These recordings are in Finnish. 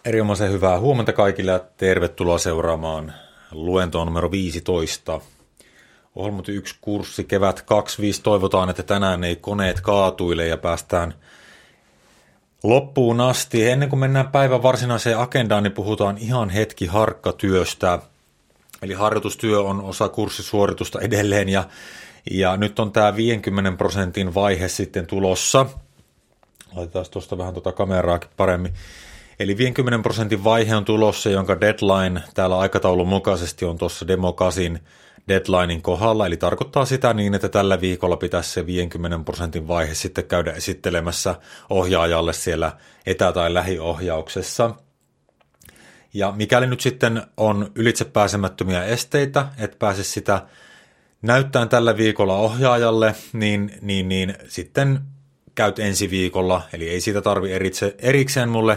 Erinomaisen hyvää huomenta kaikille ja tervetuloa seuraamaan luentoa numero 15. Ohjelmointi 1 kurssi kevät 25. Toivotaan, että tänään ei koneet kaatuile ja päästään loppuun asti. Ennen kuin mennään päivän varsinaiseen agendaan, niin puhutaan ihan hetki harkkatyöstä. Eli harjoitustyö on osa kurssisuoritusta edelleen ja nyt on tämä 50% vaihe sitten tulossa. Laitetaan tuosta vähän kameraakin paremmin. Eli 50% vaihe on tulossa, jonka deadline täällä aikataulun mukaisesti on tuossa Demo 8 deadlinein kohdalla. Eli tarkoittaa sitä niin, että tällä viikolla pitäisi se 50% vaihe sitten käydä esittelemässä ohjaajalle siellä etä- tai lähiohjauksessa. Ja mikäli nyt sitten on ylitsepääsemättömiä esteitä, et pääse sitä näyttämään tällä viikolla ohjaajalle, niin sitten käyt ensi viikolla. Eli ei siitä tarvitse erikseen mulle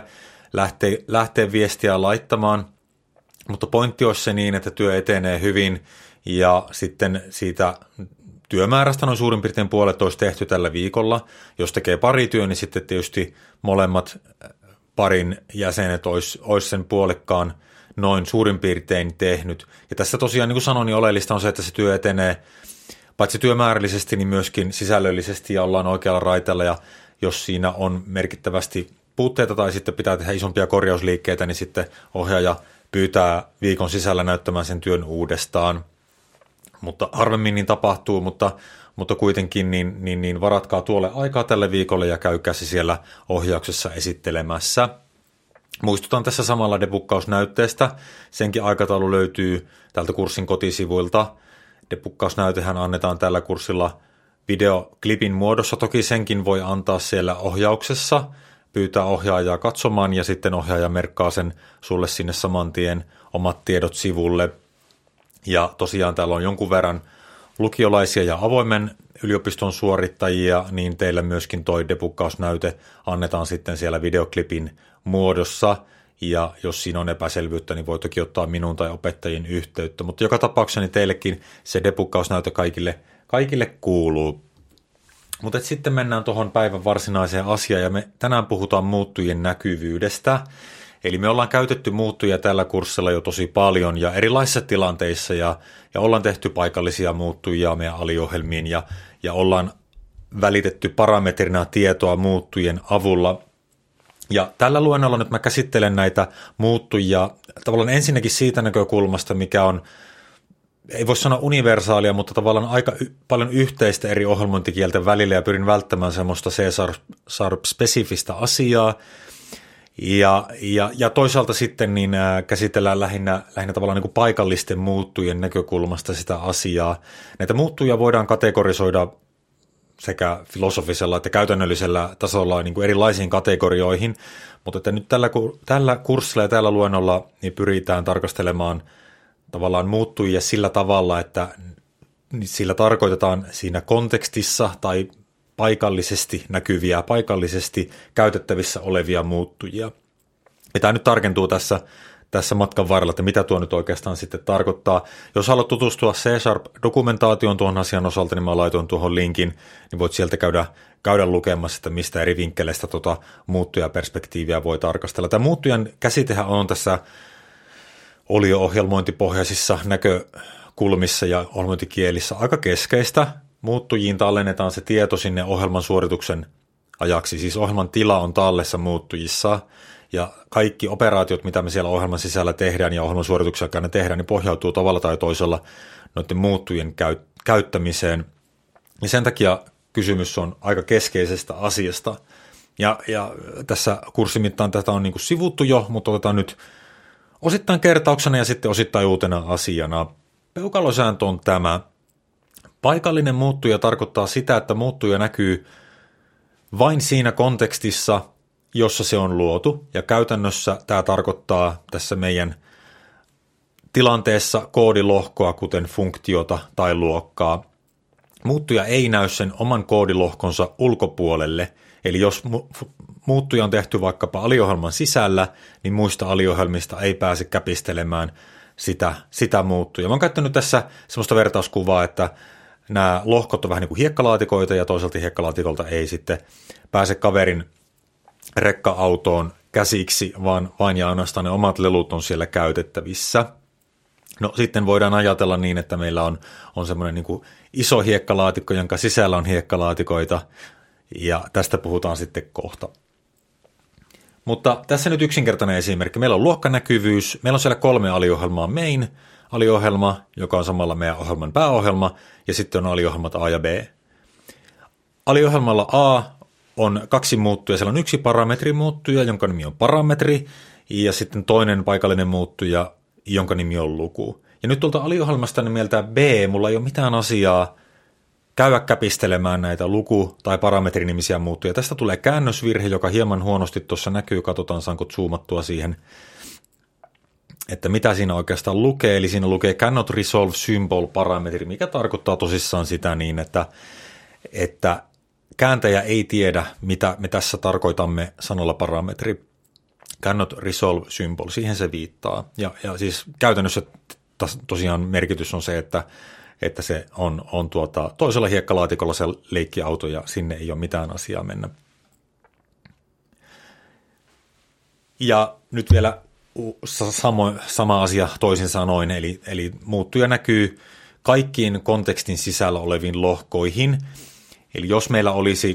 lähteä viestiä laittamaan, mutta pointti olisi se niin, että työ etenee hyvin ja sitten siitä työmäärästä noin suurin piirtein puolet olisi tehty tällä viikolla. Jos tekee pari työ, niin sitten tietysti molemmat parin jäsenet olisi sen puolikkaan noin suurin piirtein tehnyt. Ja tässä tosiaan, niin kuin sanoin, niin oleellista on se, että se työ etenee paitsi työmäärällisesti, niin myöskin sisällöllisesti ja ollaan oikealla raiteella ja jos siinä on merkittävästi puutteita tai sitten pitää tehdä isompia korjausliikkeitä, niin sitten ohjaaja pyytää viikon sisällä näyttämään sen työn uudestaan. Mutta harvemmin niin tapahtuu, mutta kuitenkin niin varatkaa tuolle aikaa tälle viikolle ja käykää se siellä ohjauksessa esittelemässä. Muistutan tässä samalla debukkausnäytteestä. Senkin aikataulu löytyy täältä kurssin kotisivuilta. Debukkausnäytehän annetaan tällä kurssilla videoklipin muodossa. Toki senkin voi antaa siellä ohjauksessa, pyytää ohjaajaa katsomaan ja sitten ohjaaja merkkaa sen sulle sinne saman tien omat tiedot sivulle. Ja tosiaan täällä on jonkun verran lukiolaisia ja avoimen yliopiston suorittajia, niin teille myöskin toi debukkausnäyte annetaan sitten siellä videoklipin muodossa. Ja jos siinä on epäselvyyttä, niin voi toki ottaa minun tai opettajien yhteyttä. Mutta joka tapauksessa niin teillekin se debukkausnäyte kaikille kuuluu. Mutta sitten mennään tuohon päivän varsinaiseen asiaan ja me tänään puhutaan muuttujien näkyvyydestä. Eli me ollaan käytetty muuttujia tällä kurssilla jo tosi paljon ja erilaisissa tilanteissa ja ollaan tehty paikallisia muuttujia meidän aliohjelmiin ja ollaan välitetty parametrina tietoa muuttujien avulla. Ja tällä luennolla nyt mä käsittelen näitä muuttujia tavallaan ensinnäkin siitä näkökulmasta, mikä on, ei voi sanoa universaalia, mutta tavallaan aika paljon yhteistä eri ohjelmointikielten välillä ja pyrin välttämään semmoista C-Sharp-spesifistä asiaa. Ja toisaalta sitten niin käsitellään lähinnä tavallaan niin kuin paikallisten muuttujien näkökulmasta sitä asiaa. Näitä muuttujia voidaan kategorisoida sekä filosofisella että käytännöllisellä tasolla niin kuin erilaisiin kategorioihin, mutta että nyt tällä kurssilla ja tällä luennolla niin pyritään tarkastelemaan tavallaan muuttujia sillä tavalla, että sillä tarkoitetaan siinä kontekstissa tai paikallisesti näkyviä, paikallisesti käytettävissä olevia muuttujia. Ja tämä nyt tarkentuu tässä matkan varrella, että mitä tuo nyt oikeastaan sitten tarkoittaa. Jos haluat tutustua C-Sharp-dokumentaation tuon asian osalta, niin mä laitoin tuohon linkin, niin voit sieltä käydä lukemassa, että mistä eri vinkkeleistä muuttujaperspektiiviä voi tarkastella. Tämä muuttujan käsitehän on tässä olio-ohjelmointipohjaisissa näkökulmissa ja ohjelmointikielissä aika keskeistä. Muuttujiin tallennetaan se tieto sinne ohjelman suorituksen ajaksi, siis ohjelman tila on tallessa muuttujissa, ja kaikki operaatiot, mitä me siellä ohjelman sisällä tehdään ja ohjelman suorituksen aikana tehdään, niin pohjautuu tavalla tai toisella noiden muuttujien käyttämiseen. Ja sen takia kysymys on aika keskeisestä asiasta. Ja tässä kurssin mittaan tätä on niin kuin sivuttu jo, mutta otetaan nyt osittain kertauksena ja sitten osittain uutena asiana. Peukalosääntö on tämä. Paikallinen muuttuja tarkoittaa sitä, että muuttuja näkyy vain siinä kontekstissa, jossa se on luotu, ja käytännössä tämä tarkoittaa tässä meidän tilanteessa koodilohkoa, kuten funktiota tai luokkaa. Muuttuja ei näy sen oman koodilohkonsa ulkopuolelle, eli jos muuttuja on tehty vaikkapa aliohjelman sisällä, niin muista aliohjelmista ei pääse käpistelemään sitä muuttuja. Mä oon käyttänyt tässä semmoista vertauskuvaa, että nämä lohkot on vähän niin kuin hiekkalaatikoita, ja toisaalta hiekkalaatikolta ei sitten pääse kaverin rekka-autoon käsiksi, vaan vain ja ainoastaan ne omat lelut on siellä käytettävissä. No sitten voidaan ajatella niin, että meillä on semmoinen niin kuin iso hiekkalaatikko, jonka sisällä on hiekkalaatikoita, ja tästä puhutaan sitten kohta. Mutta tässä nyt yksinkertainen esimerkki. Meillä on luokkanäkyvyys, meillä on siellä 3 aliohjelmaa: main aliohjelma, joka on samalla meidän ohjelman pääohjelma, ja sitten on aliohjelmat A ja B. Aliohjelmalla A on 2 muuttujaa, siellä on 1 parametrimuuttuja, jonka nimi on parametri, ja sitten toinen paikallinen muuttuja, jonka nimi on luku. Ja nyt tuolta aliohjelmasta nimeltä B, mulla ei ole mitään asiaa käydä käpistelemään näitä luku- tai parametrinimisiä muuttuja. Tästä tulee käännösvirhe, joka hieman huonosti tuossa näkyy. Katsotaan, saanko zoomattua siihen, että mitä siinä oikeastaan lukee. Eli siinä lukee cannot resolve symbol parametri, mikä tarkoittaa tosissaan sitä niin, että kääntäjä ei tiedä, mitä me tässä tarkoitamme sanalla parametri. Cannot resolve symbol, siihen se viittaa. Ja siis käytännössä tosiaan merkitys on se, että se on toisella hiekkalaatikolla se leikkiauto ja sinne ei ole mitään asiaa mennä. Ja nyt vielä sama asia toisin sanoen, eli muuttuja näkyy kaikkiin kontekstin sisällä oleviin lohkoihin. Eli jos meillä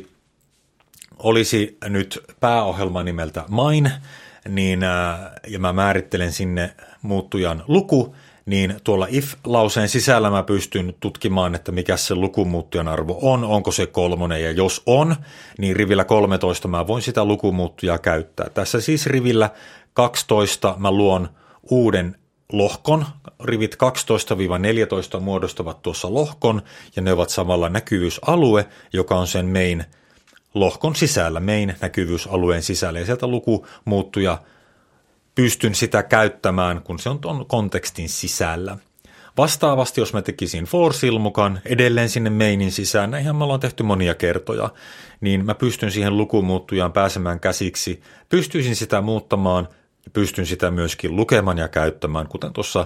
olisi nyt pääohjelma nimeltä main, niin, ja mä määrittelen sinne muuttujan luku, niin tuolla if-lauseen sisällä mä pystyn tutkimaan, että mikä se lukumuuttujan arvo on, onko se 3, ja jos on, niin rivillä 13 mä voin sitä lukumuuttujaa käyttää. Tässä siis rivillä 12 mä luon uuden lohkon, rivit 12-14 muodostavat tuossa lohkon, ja ne ovat samalla näkyvyysalue, joka on sen main lohkon sisällä, main näkyvyysalueen sisällä, ja sieltä lukumuuttuja pystyn sitä käyttämään, kun se on tuon kontekstin sisällä. Vastaavasti, jos mä tekisin for-silmukan edelleen sinne mainin sisään, näinhän me ollaan tehty monia kertoja, niin mä pystyn siihen lukumuuttujaan pääsemään käsiksi, pystyisin sitä muuttamaan, ja pystyn sitä myöskin lukemaan ja käyttämään, kuten tuossa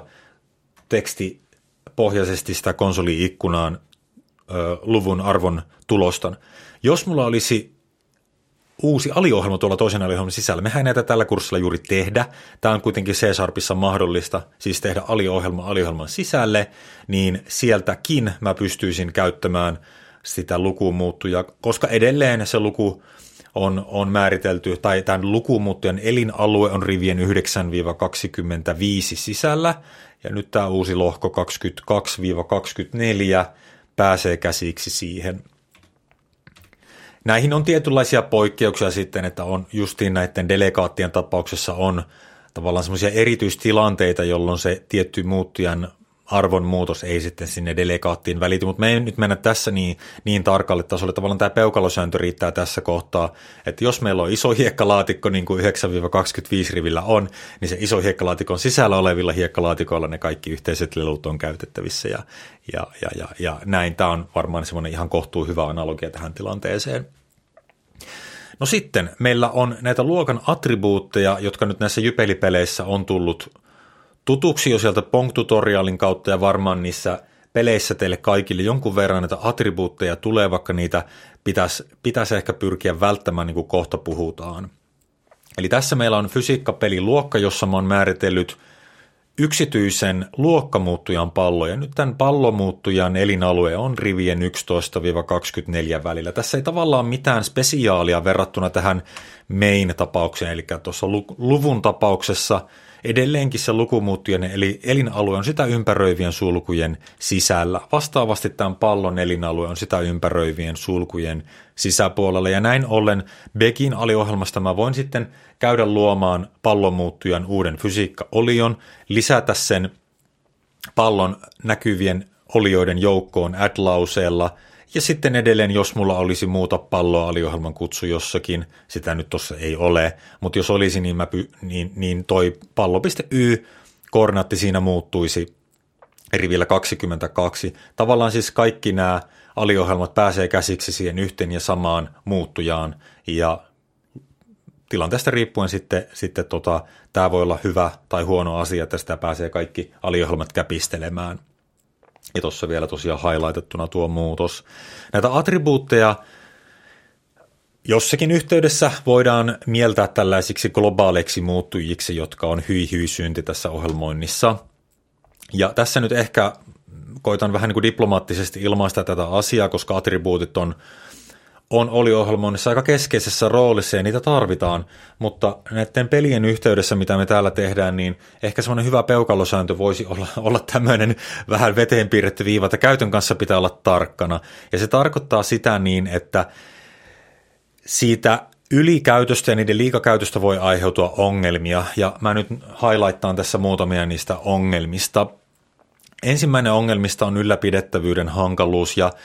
tekstipohjaisesti sitä konsoli-ikkunaan luvun arvon tulostan. Jos mulla olisi uusi aliohjelma tuolla toisen aliohjelman sisällä, mehän ei näitä tällä kurssilla juuri tehdä, tämä on kuitenkin C-Sharpissa mahdollista, siis tehdä aliohjelman sisälle, niin sieltäkin mä pystyisin käyttämään sitä lukumuuttuja, koska edelleen se luku on määritelty, tai tämän lukumuuttujan elinalue on rivien 9-25 sisällä, ja nyt tämä uusi lohko 22-24 pääsee käsiksi siihen. Näihin on tietynlaisia poikkeuksia sitten, että on justiin näiden delegaattien tapauksessa on tavallaan semmoisia erityistilanteita, jolloin se tietty muuttujan arvon muutos ei sitten sinne delegaattiin välity, mutta me ei nyt mennä tässä niin tarkalle tasolle. Tavallaan tämä peukalosääntö riittää tässä kohtaa, että jos meillä on iso hiekkalaatikko, niin kuin 9-25 rivillä on, niin se iso hiekkalaatikon sisällä olevilla hiekkalaatikoilla ne kaikki yhteiset lelut on käytettävissä, ja näin. Tämä on varmaan semmoinen ihan kohtuu hyvä analogia tähän tilanteeseen. No sitten meillä on näitä luokan attribuutteja, jotka nyt näissä Jypeli-peleissä on tullut tutuksi jo sieltä Pong-tutorialin kautta, ja varmaan niissä peleissä teille kaikille jonkun verran näitä attribuutteja tulee, vaikka niitä pitäisi ehkä pyrkiä välttämään, niin kuin kohta puhutaan. Eli tässä meillä on fysiikkapeliluokka, jossa mä oon määritellyt yksityisen luokkamuuttujan pallo, ja nyt tämän pallomuuttujan elinalue on rivien 11-24 välillä. Tässä ei tavallaan mitään spesiaalia verrattuna tähän main-tapaukseen, eli tuossa luvun tapauksessa edelleenkin se lukumuuttujen eli elinalue on sitä ympäröivien sulkujen sisällä. Vastaavasti tämän pallon elinalue on sitä ympäröivien sulkujen sisäpuolella, ja näin ollen Begin aliohjelmasta mä voin sitten käydä luomaan pallonmuuttujan uuden fysiikka-olion, lisätä sen pallon näkyvien olioiden joukkoon add-lauseella, ja sitten edelleen, jos mulla olisi muuta palloa aliohjelman kutsu jossakin, sitä nyt tuossa ei ole, mutta jos olisi, niin toi pallo.y-koordinaatti siinä muuttuisi rivillä 22. Tavallaan siis kaikki nämä aliohjelmat pääsee käsiksi siihen yhteen ja samaan muuttujaan, ja tilanteesta riippuen sitten tämä voi olla hyvä tai huono asia, että sitä pääsee kaikki aliohjelmat käpistelemään. Ja tuossa vielä tosiaan highlightattuna tuo muutos. Näitä attribuutteja jossakin yhteydessä voidaan mieltää tällaisiksi globaaleiksi muuttujiksi, jotka on hyi-synti tässä ohjelmoinnissa. Ja tässä nyt ehkä koitan vähän niin kuin diplomaattisesti ilmaista tätä asiaa, koska attribuutit on oliohjelmoinnissa aika keskeisessä roolissa ja niitä tarvitaan, mutta näiden pelien yhteydessä, mitä me täällä tehdään, niin ehkä semmoinen hyvä peukalosääntö voisi olla tämmöinen vähän veteen piirretty viiva, että käytön kanssa pitää olla tarkkana. Ja se tarkoittaa sitä niin, että siitä ylikäytöstä ja niiden liikakäytöstä voi aiheutua ongelmia, ja mä nyt highlightaan tässä muutamia niistä ongelmista. Ensimmäinen ongelmista on ylläpidettävyyden hankaluus, ja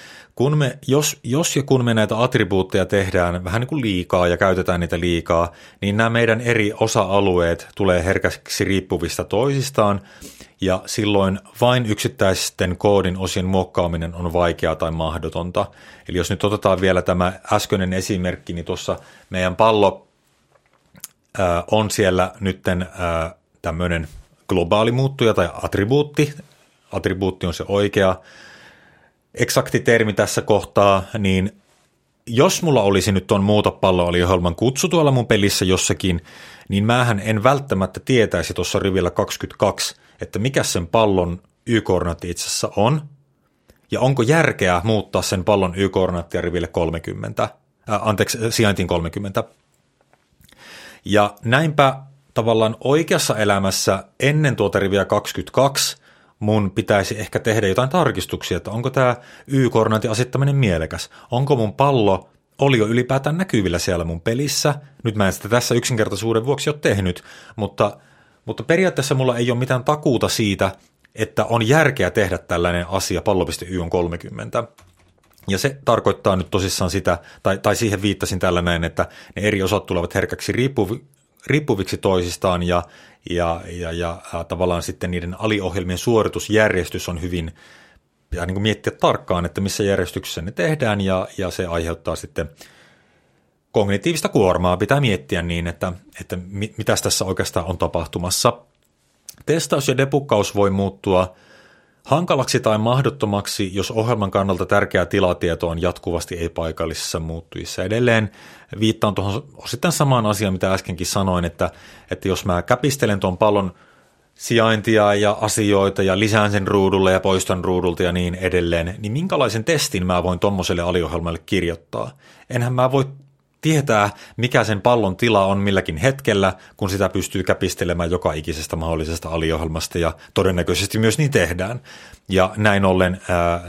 jos ja kun me näitä attribuutteja tehdään vähän niin kuin liikaa ja käytetään niitä liikaa, niin nämä meidän eri osa-alueet tulee herkäksi riippuvista toisistaan, ja silloin vain yksittäisten koodin osien muokkaaminen on vaikeaa tai mahdotonta. Eli jos nyt otetaan vielä tämä äskeinen esimerkki, niin tuossa meidän pallo on siellä nytten tämmöinen globaali muuttuja tai attribuutti. Attribuutti on se oikea eksakti termi tässä kohtaa, niin jos mulla olisi nyt tuon muuta pallo-oliohjelman kutsu tuolla mun pelissä jossakin, niin mähän en välttämättä tietäisi tuossa rivillä 22, että mikä sen pallon y-koordinaatti itse asiassa on, ja onko järkeä muuttaa sen pallon y-koordinaattia riville 30, sijaintiin 30. Ja näinpä tavallaan oikeassa elämässä ennen tuota riviä 22 mun pitäisi ehkä tehdä jotain tarkistuksia, että onko tämä y-koordinaatin asettaminen mielekäs, onko mun pallo olio ylipäätään näkyvillä siellä mun pelissä. Nyt mä en sitä tässä yksinkertaisuuden vuoksi ole tehnyt, mutta periaatteessa mulla ei ole mitään takuuta siitä, että on järkeä tehdä tällainen asia pallo.y on 30. Ja se tarkoittaa nyt tosissaan sitä, tai siihen viittasin tällä näin, että ne eri osat tulevat herkäksi riippuviksi toisistaan ja tavallaan sitten niiden aliohjelmien suoritusjärjestys on hyvin, pitää niin kuin miettiä tarkkaan, että missä järjestyksessä ne tehdään ja se aiheuttaa sitten kognitiivista kuormaa, pitää miettiä niin, että mitäs tässä oikeastaan on tapahtumassa. Testaus ja debuggaus voi muuttua hankalaksi tai mahdottomaksi, jos ohjelman kannalta tärkeä tilatieto on jatkuvasti ei-paikallisissa muuttujissa. Edelleen viittaan tuohon osittain samaan asiaan, mitä äskenkin sanoin, että jos mä käpistelen tuon pallon sijaintia ja asioita ja lisään sen ruudulle ja poistan ruudulta ja niin edelleen, niin minkälaisen testin mä voin tuommoiselle aliohjelmalle kirjoittaa? Enhän mä voi tietää, mikä sen pallon tila on milläkin hetkellä, kun sitä pystyy käpistelemään joka ikisestä mahdollisesta aliohjelmasta, ja todennäköisesti myös niin tehdään. Ja näin ollen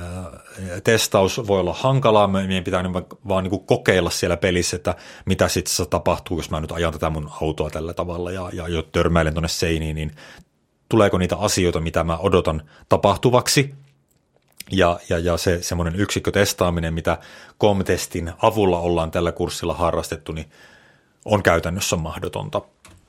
testaus voi olla hankalaa, meidän pitää vaan niin kuin kokeilla siellä pelissä, että mitä sitten tapahtuu, jos mä nyt ajan tätä mun autoa tällä tavalla ja jo törmäilen tuonne seiniin, niin tuleeko niitä asioita, mitä mä odotan tapahtuvaksi. Ja se semmoinen yksikkötestaaminen, mitä COM-testin avulla ollaan tällä kurssilla harrastettu, niin on käytännössä mahdotonta.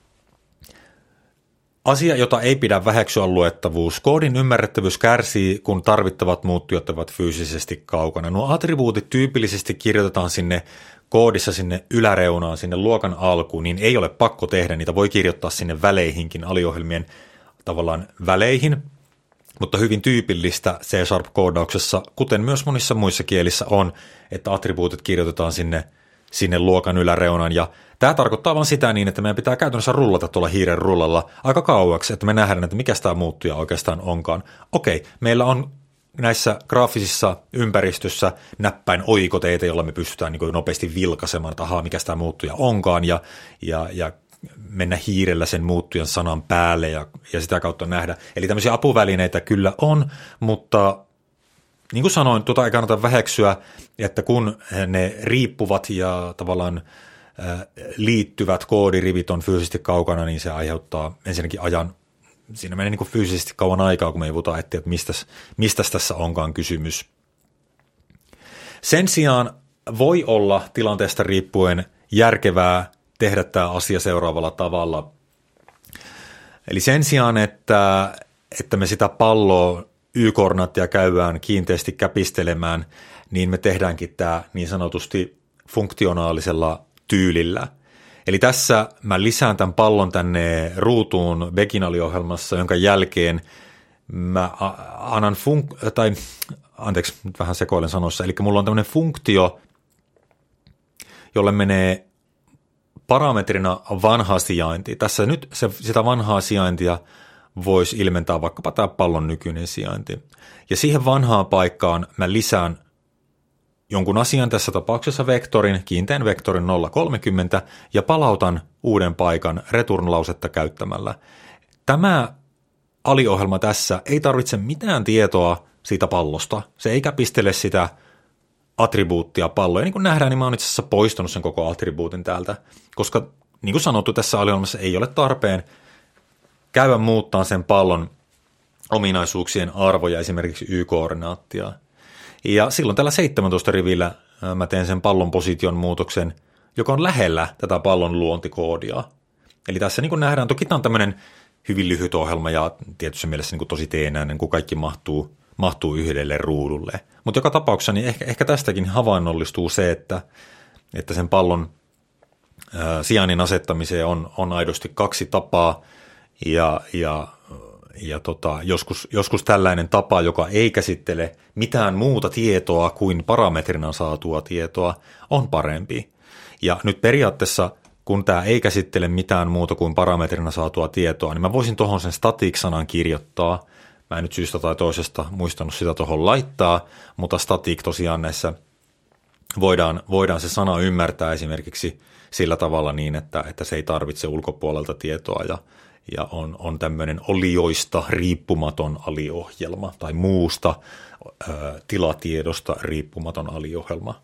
Asia, jota ei pidä väheksyä, on luettavuus. Koodin ymmärrettävyys kärsii, kun tarvittavat muuttujat ovat fyysisesti kaukana. Nuo attribuutit tyypillisesti kirjoitetaan sinne koodissa sinne yläreunaan, sinne luokan alkuun, niin ei ole pakko tehdä. Niitä voi kirjoittaa sinne väleihinkin, aliohjelmien tavallaan väleihin. Mutta hyvin tyypillistä C#-koodauksessa, kuten myös monissa muissa kielissä on, että attribuutit kirjoitetaan sinne luokan yläreunaan. Ja tämä tarkoittaa vain sitä niin, että meidän pitää käytännössä rullata tuolla hiiren rullalla aika kauaksi, että me nähdään, että mikä tämä muuttuja oikeastaan onkaan. Okei, meillä on näissä graafisissa ympäristössä näppäin oikoteita, jolla me pystytään niin nopeasti vilkaisemaan, että ahaa, mikä tämä muuttuja onkaan, ja mennä hiirellä sen muuttujan sanan päälle ja sitä kautta nähdä. Eli tämmöisiä apuvälineitä kyllä on, mutta niin kuin sanoin, tuota ei kannata väheksyä, että kun ne riippuvat ja tavallaan liittyvät koodirivit on fyysisesti kaukana, niin se aiheuttaa ensinnäkin ajan, siinä menee niin kuin fyysisesti kauan aikaa, kun me ei puhuta etsiä, että mistä tässä onkaan kysymys. Sen sijaan voi olla tilanteesta riippuen järkevää tehdä tämä asia seuraavalla tavalla. Eli sen sijaan, että me sitä palloa y-koordinaattia käydään kiinteästi käpistelemään, niin me tehdäänkin tämä niin sanotusti funktionaalisella tyylillä. Eli tässä mä lisään tämän pallon tänne ruutuun Beginali-ohjelmassa, jonka jälkeen mä annan nyt vähän sekoilen sanoissa, eli mulla on tämmöinen funktio, jolle menee parametrina vanha sijainti. Tässä nyt sitä vanhaa sijaintia voisi ilmentää vaikkapa tämä pallon nykyinen sijainti. Ja siihen vanhaan paikkaan mä lisään jonkun asian, tässä tapauksessa vektorin, kiinteän vektorin 0,30 ja palautan uuden paikan return-lausetta käyttämällä. Tämä aliohjelma tässä ei tarvitse mitään tietoa siitä pallosta. Se ei käpistele sitä attribuuttia palloa. Ja niin kuin nähdään, niin mä oon itse asiassa poistanut sen koko attribuutin täältä, koska niin kuin sanottu, tässä aliohjelmassa ei ole tarpeen käydä muuttaa sen pallon ominaisuuksien arvoja, esimerkiksi y-koordinaattia. Ja silloin tällä 17 rivillä mä teen sen pallon position muutoksen, joka on lähellä tätä pallon luontikoodia. Eli tässä niin kuin nähdään, toki tämä on tämmöinen hyvin lyhyt ohjelma ja tietyssä mielessä niin kuin tosi teenäinen, kun kaikki mahtuu yhdelle ruudulle. Mutta joka tapauksessa niin ehkä tästäkin havainnollistuu se, että sen pallon sijainnin asettamiseen on aidosti kaksi tapaa ja joskus tällainen tapa, joka ei käsittele mitään muuta tietoa kuin parametrina saatua tietoa, on parempi. Ja nyt periaatteessa, kun tämä ei käsittele mitään muuta kuin parametrina saatua tietoa, niin mä voisin tuohon sen static-sanan kirjoittaa. Mä en nyt syystä tai toisesta muistanut sitä tuohon laittaa, mutta static tosiaan näissä voidaan se sana ymmärtää esimerkiksi sillä tavalla niin, että se ei tarvitse ulkopuolelta tietoa ja on tämmöinen olioista riippumaton aliohjelma tai muusta tilatiedosta riippumaton aliohjelma.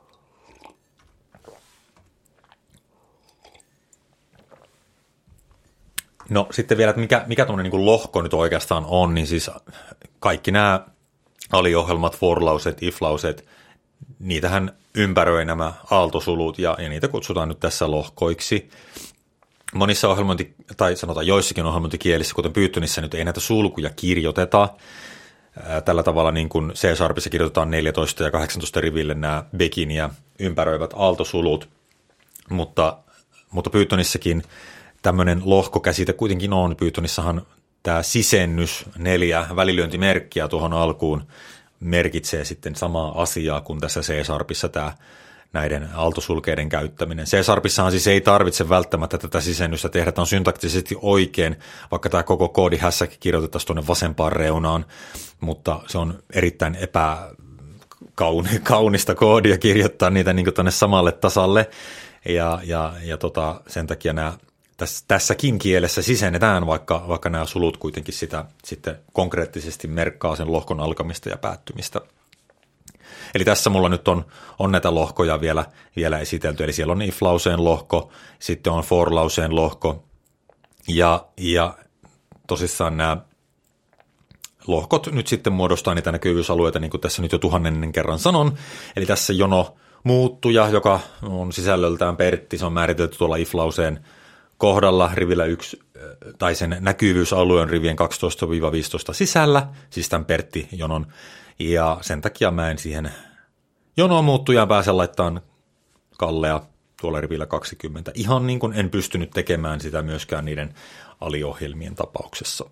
No sitten vielä, että mikä tuommoinen niin lohko nyt oikeastaan on, niin siis kaikki nämä aliohjelmat, for-lauseet, if-lauseet, niitähän ympäröi nämä aaltosulut ja niitä kutsutaan nyt tässä lohkoiksi. Monissa tai sanotaan joissakin ohjelmointikielissä, kuten Pythonissä, nyt ei näitä sulkuja kirjoiteta. Tällä tavalla niin kuin C-sharpissa kirjoitetaan 14 ja 18 riville nämä begin ja ympäröivät aaltosulut, mutta Pythonissakin tämmöinen lohkokäsite kuitenkin on. Pythonissahan tämä sisennys 4 välilyöntimerkkiä tuohon alkuun merkitsee sitten samaa asiaa kuin tässä C-sharpissa tämä näiden aaltosulkeiden käyttäminen. C-sharpissahan siis ei tarvitse välttämättä tätä sisennystä tehdä, tämä on syntaktisesti oikein, vaikka tämä koko koodihässäkin kirjoitettaisiin tuonne vasempaan reunaan, mutta se on erittäin kaunista koodia kirjoittaa niitä niin kuin tuonne samalle tasalle, ja sen takia nämä tässäkin kielessä sisennetään, vaikka nämä sulut kuitenkin sitä sitten konkreettisesti merkkaa sen lohkon alkamista ja päättymistä. Eli tässä mulla nyt on näitä lohkoja vielä esitelty, eli siellä on if-lauseen lohko, sitten on for-lauseen lohko, ja tosissaan nämä lohkot nyt sitten muodostaa niitä näkyvyysalueita, niin kuin tässä nyt jo 1000 kerran sanon, eli tässä jono muuttuja, joka on sisällöltään Pertti, se on määritelty tuolla if-lauseen kohdalla rivillä 1, tai sen näkyvyysalue on rivien 12-15 sisällä, siis tämän Pertti-jonon, ja sen takia mä en siihen jonoon muuttujaan pääse laittamaan Kallea tuolla rivillä 20. Ihan niin kuin en pystynyt tekemään sitä myöskään niiden aliohjelmien tapauksessa.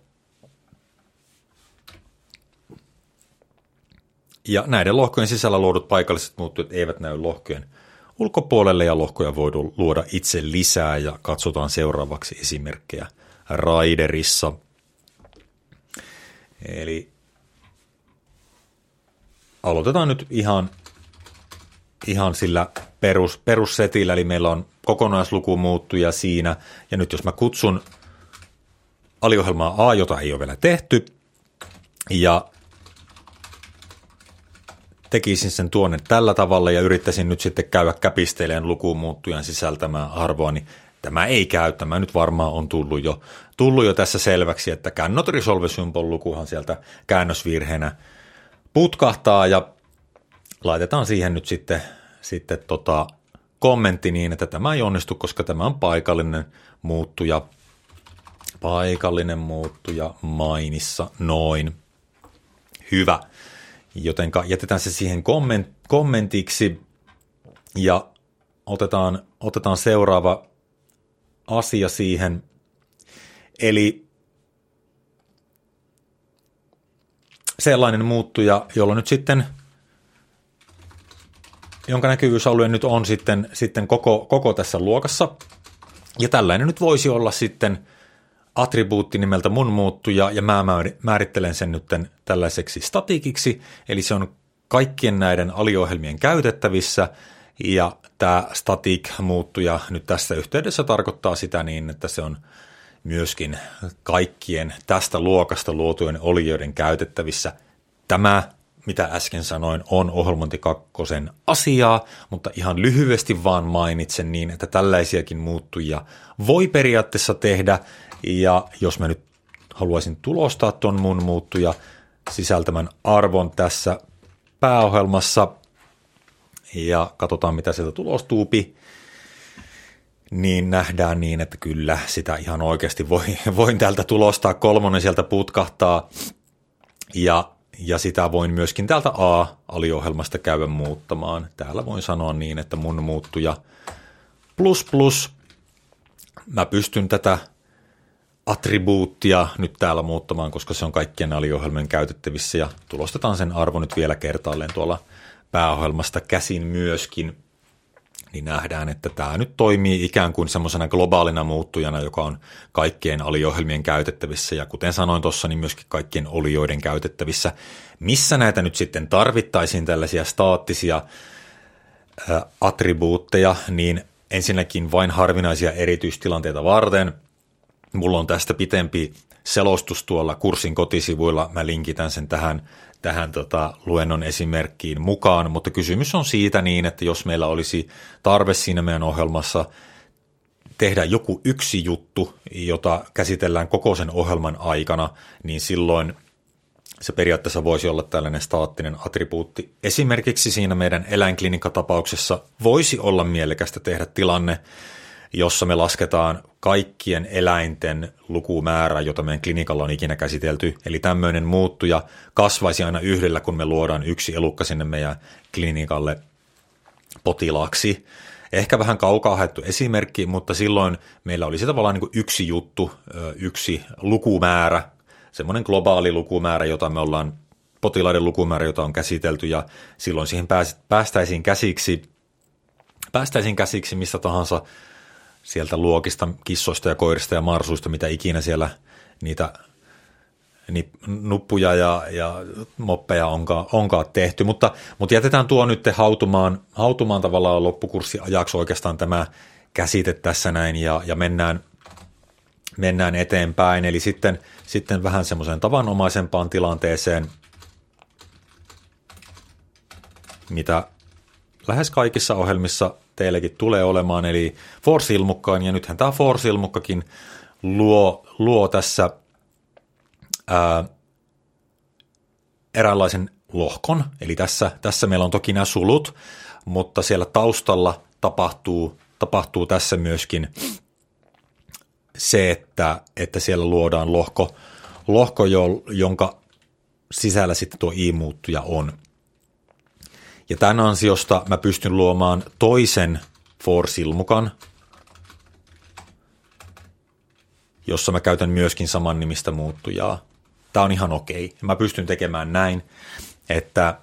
Ja näiden lohkojen sisällä luodut paikalliset muuttujat eivät näy lohkojen ulkopuolelle, ja lohkoja voidaan luoda itse lisää, ja katsotaan seuraavaksi esimerkkejä Riderissa. Eli aloitetaan nyt ihan sillä perussetillä, eli meillä on kokonaislukumuuttuja siinä, ja nyt jos mä kutsun aliohjelmaa A, jota ei ole vielä tehty, ja tekisin sen tuonne tällä tavalla ja yrittäisin nyt sitten käydä käpisteleen lukumuuttujan sisältämää arvoa, niin tämä ei käy. Tämä nyt varmaan on tullut jo tässä selväksi, että cannot resolve symbol lukuhan sieltä käännösvirheenä putkahtaa, ja laitetaan siihen nyt sitten kommentti niin, että tämä ei onnistu, koska tämä on paikallinen muuttuja mainissa, noin. Hyvä. Jotenka jätetään se siihen kommentiksi ja otetaan seuraava asia siihen. Eli sellainen muuttuja, jolla nyt sitten jonka näkyvyysalue nyt on sitten koko tässä luokassa. Ja tällainen nyt voisi olla sitten attribuutti nimeltä mun muuttuja, ja mä määrittelen sen nyt tällaiseksi statikiksi, eli se on kaikkien näiden aliohjelmien käytettävissä, ja tämä static-muuttuja nyt tässä yhteydessä tarkoittaa sitä niin, että se on myöskin kaikkien tästä luokasta luotujen olioiden käytettävissä. Tämä, mitä äsken sanoin, on ohjelmointi 2 asiaa, mutta ihan lyhyesti vaan mainitsen niin, että tällaisiakin muuttujia voi periaatteessa tehdä, ja jos mä nyt haluaisin tulostaa ton mun muuttuja sisältämän arvon tässä pääohjelmassa, ja katsotaan mitä sieltä tulostuupi, niin nähdään niin, että kyllä sitä ihan oikeasti voin täältä tulostaa 3 sieltä putkahtaa, ja sitä voin myöskin täältä A-aliohjelmasta käydä muuttamaan. Täällä voin sanoa niin, että mun muuttuja plus, mä pystyn tätä attribuuttia nyt täällä muuttamaan, koska se on kaikkien aliohjelmien käytettävissä, ja tulostetaan sen arvo nyt vielä kertaalleen tuolla pääohjelmasta käsin myöskin, niin nähdään, että tämä nyt toimii ikään kuin semmoisena globaalina muuttujana, joka on kaikkien aliohjelmien käytettävissä, ja kuten sanoin tuossa, niin myöskin kaikkien olioiden käytettävissä. Missä näitä nyt sitten tarvittaisiin tällaisia staattisia attribuutteja, niin ensinnäkin vain harvinaisia erityistilanteita varten. Mulla on tästä pitempi selostus tuolla kurssin kotisivuilla, mä linkitän sen tähän luennon esimerkkiin mukaan, mutta kysymys on siitä niin, että jos meillä olisi tarve siinä meidän ohjelmassa tehdä joku yksi juttu, jota käsitellään koko sen ohjelman aikana, niin silloin se periaatteessa voisi olla tällainen staattinen attribuutti. Esimerkiksi siinä meidän eläinklinikatapauksessa voisi olla mielekästä tehdä tilanne, jossa me lasketaan kaikkien eläinten lukumäärä, jota meidän klinikalla on ikinä käsitelty. Eli tämmöinen muuttuja kasvaisi aina yhdellä, kun me luodaan yksi elukka sinne meidän klinikalle potilaaksi. Ehkä vähän kaukaa haettu esimerkki, mutta silloin meillä olisi tavallaan niin kuin yksi juttu, yksi lukumäärä, semmoinen globaali lukumäärä, jota me ollaan, potilaiden lukumäärä, jota on käsitelty, ja silloin siihen päästäisiin käsiksi mistä tahansa sieltä luokista, kissoista ja koirista ja marsuista, mitä ikinä siellä niitä nuppuja ja moppeja onkaan tehty, mutta jätetään tuo nyt hautumaan tavallaan loppukurssin ajaksi oikeastaan tämä käsite tässä näin, ja mennään eteenpäin, eli sitten vähän semmoiseen tavanomaisempaan tilanteeseen, mitä lähes kaikissa ohjelmissa teillekin tulee olemaan, eli for-silmukkaan, ja nythän tämä for-silmukkakin luo tässä eräänlaisen lohkon, eli tässä meillä on toki nämä sulut, mutta siellä taustalla tapahtuu tässä myöskin se, että siellä luodaan lohko jonka sisällä sitten tuo i-muuttuja on. Ja tämän ansiosta mä pystyn luomaan toisen for-silmukan, jossa mä käytän myöskin saman nimistä muuttujaa. Tämä on ihan okei. Mä pystyn tekemään näin, että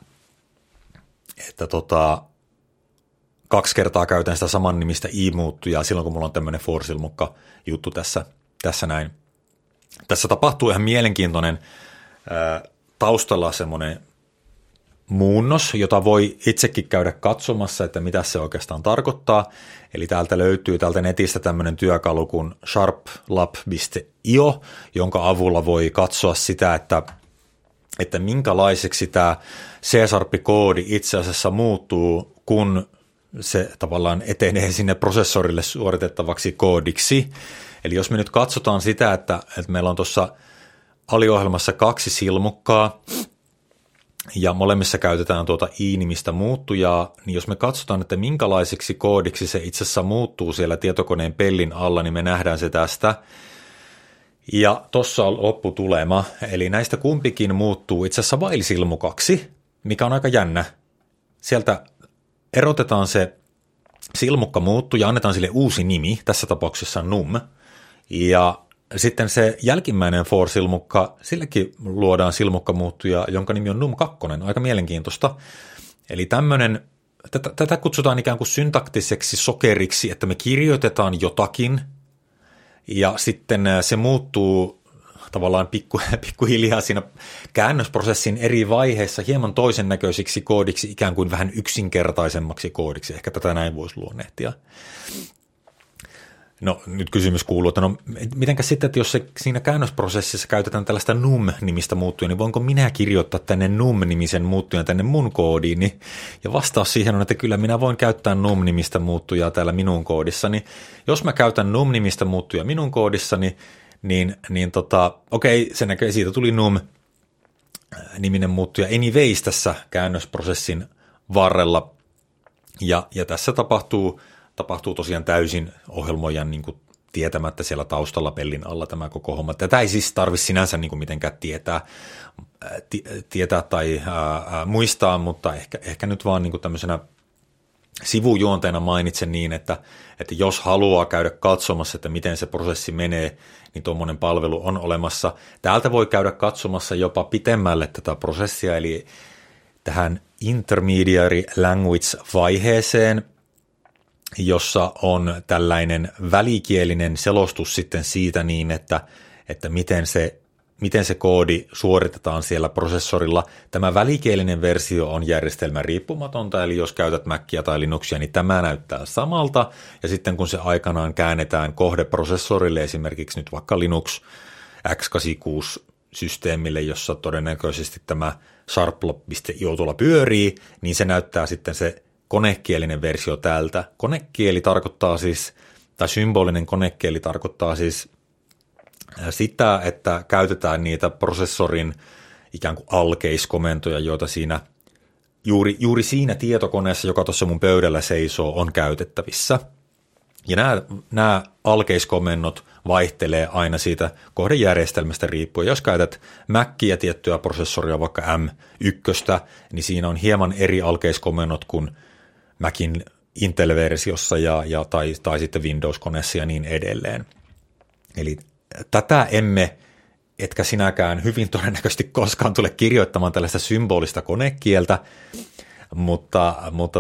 2 kertaa käytän sitä saman nimistä i-muuttujaa silloin, kun mulla on tämmöinen for-silmukka juttu tässä näin. Tässä tapahtuu ihan mielenkiintoinen taustalla semmoinen muunnos, jota voi itsekin käydä katsomassa, että mitä se oikeastaan tarkoittaa. Eli täältä netistä tämmöinen työkalu kuin sharplab.io, jonka avulla voi katsoa sitä, että minkälaiseksi tämä C-sharp-koodi itse asiassa muuttuu, kun se tavallaan etenee sinne prosessorille suoritettavaksi koodiksi. Eli jos me nyt katsotaan sitä, että meillä on tuossa aliohjelmassa 2 silmukkaa, ja molemmissa käytetään tuota i-nimistä muuttujaa, niin jos me katsotaan, että minkälaiseksi koodiksi se itse asiassa muuttuu siellä tietokoneen pellin alla, niin me nähdään se tästä. Ja tuossa on lopputulema, eli näistä kumpikin muuttuu itse asiassa while-silmukaksi, mikä on aika jännä. Sieltä erotetaan se silmukka muuttuu ja annetaan sille uusi nimi, tässä tapauksessa num, ja sitten se jälkimmäinen for-silmukka, sillekin luodaan silmukkamuuttuja, jonka nimi on num2, aika mielenkiintoista. Eli tämmöinen tätä kutsutaan ikään kuin syntaktiseksi sokeriksi, että me kirjoitetaan jotakin ja sitten se muuttuu tavallaan pikkuhiljaa siinä käännösprosessin eri vaiheissa hieman toisen näköisiksi koodiksi, ikään kuin vähän yksinkertaisemmaksi koodiksi. Ehkä tätä näin voisi luonnehtia. No nyt kysymys kuuluu, että no mitenkä sitten, että jos se siinä käännösprosessissa käytetään tällaista num-nimistä muuttujaa, niin voinko minä kirjoittaa tänne num-nimisen muuttujan tänne mun koodiini? Ja vastaus siihen on, että kyllä minä voin käyttää num-nimistä muuttujaa täällä minun koodissani. Jos mä käytän num-nimistä muuttujaa minun koodissani, niin okei, se näkee, siitä tuli num-niminen muuttuja anyways tässä käännösprosessin varrella. Ja tässä tapahtuu tosiaan täysin ohjelmoijan niin kuin tietämättä siellä taustalla pellin alla tämä koko homma. Tätä ei siis tarvitse sinänsä niin kuin mitenkään tietää tai muistaa, mutta ehkä nyt vaan niin kuin tämmöisenä sivujuonteena mainitsen niin, että jos haluaa käydä katsomassa, että miten se prosessi menee, niin tuommoinen palvelu on olemassa. Täältä voi käydä katsomassa jopa pitemmälle tätä prosessia, eli tähän intermediary language-vaiheeseen, jossa on tällainen välikielinen selostus sitten siitä niin, että miten se koodi suoritetaan siellä prosessorilla. Tämä välikielinen versio on järjestelmän riippumatonta, eli jos käytät Macia tai Linuxia, niin tämä näyttää samalta, ja sitten kun se aikanaan käännetään kohdeprosessorille, esimerkiksi nyt vaikka Linux x86-systeemille, jossa todennäköisesti tämä sharplab.io tuolla pyörii, niin se näyttää sitten se konekielinen versio täältä. Konekieli tarkoittaa siis, tai symbolinen konekieli tarkoittaa siis sitä, että käytetään niitä prosessorin ikään kuin alkeiskomentoja, joita siinä juuri siinä tietokoneessa, joka tuossa mun pöydällä seisoo, on käytettävissä. Ja nämä alkeiskomennot vaihtelee aina siitä kohdejärjestelmästä riippuen. Jos käytät Macia tiettyä prosessoria, vaikka M1, niin siinä on hieman eri alkeiskomennot kuin Macin Intel-versiossa tai sitten Windows-koneessa ja niin edelleen. Eli tätä etkä sinäkään hyvin todennäköisesti koskaan tule kirjoittamaan tällaista symbolista konekieltä, mutta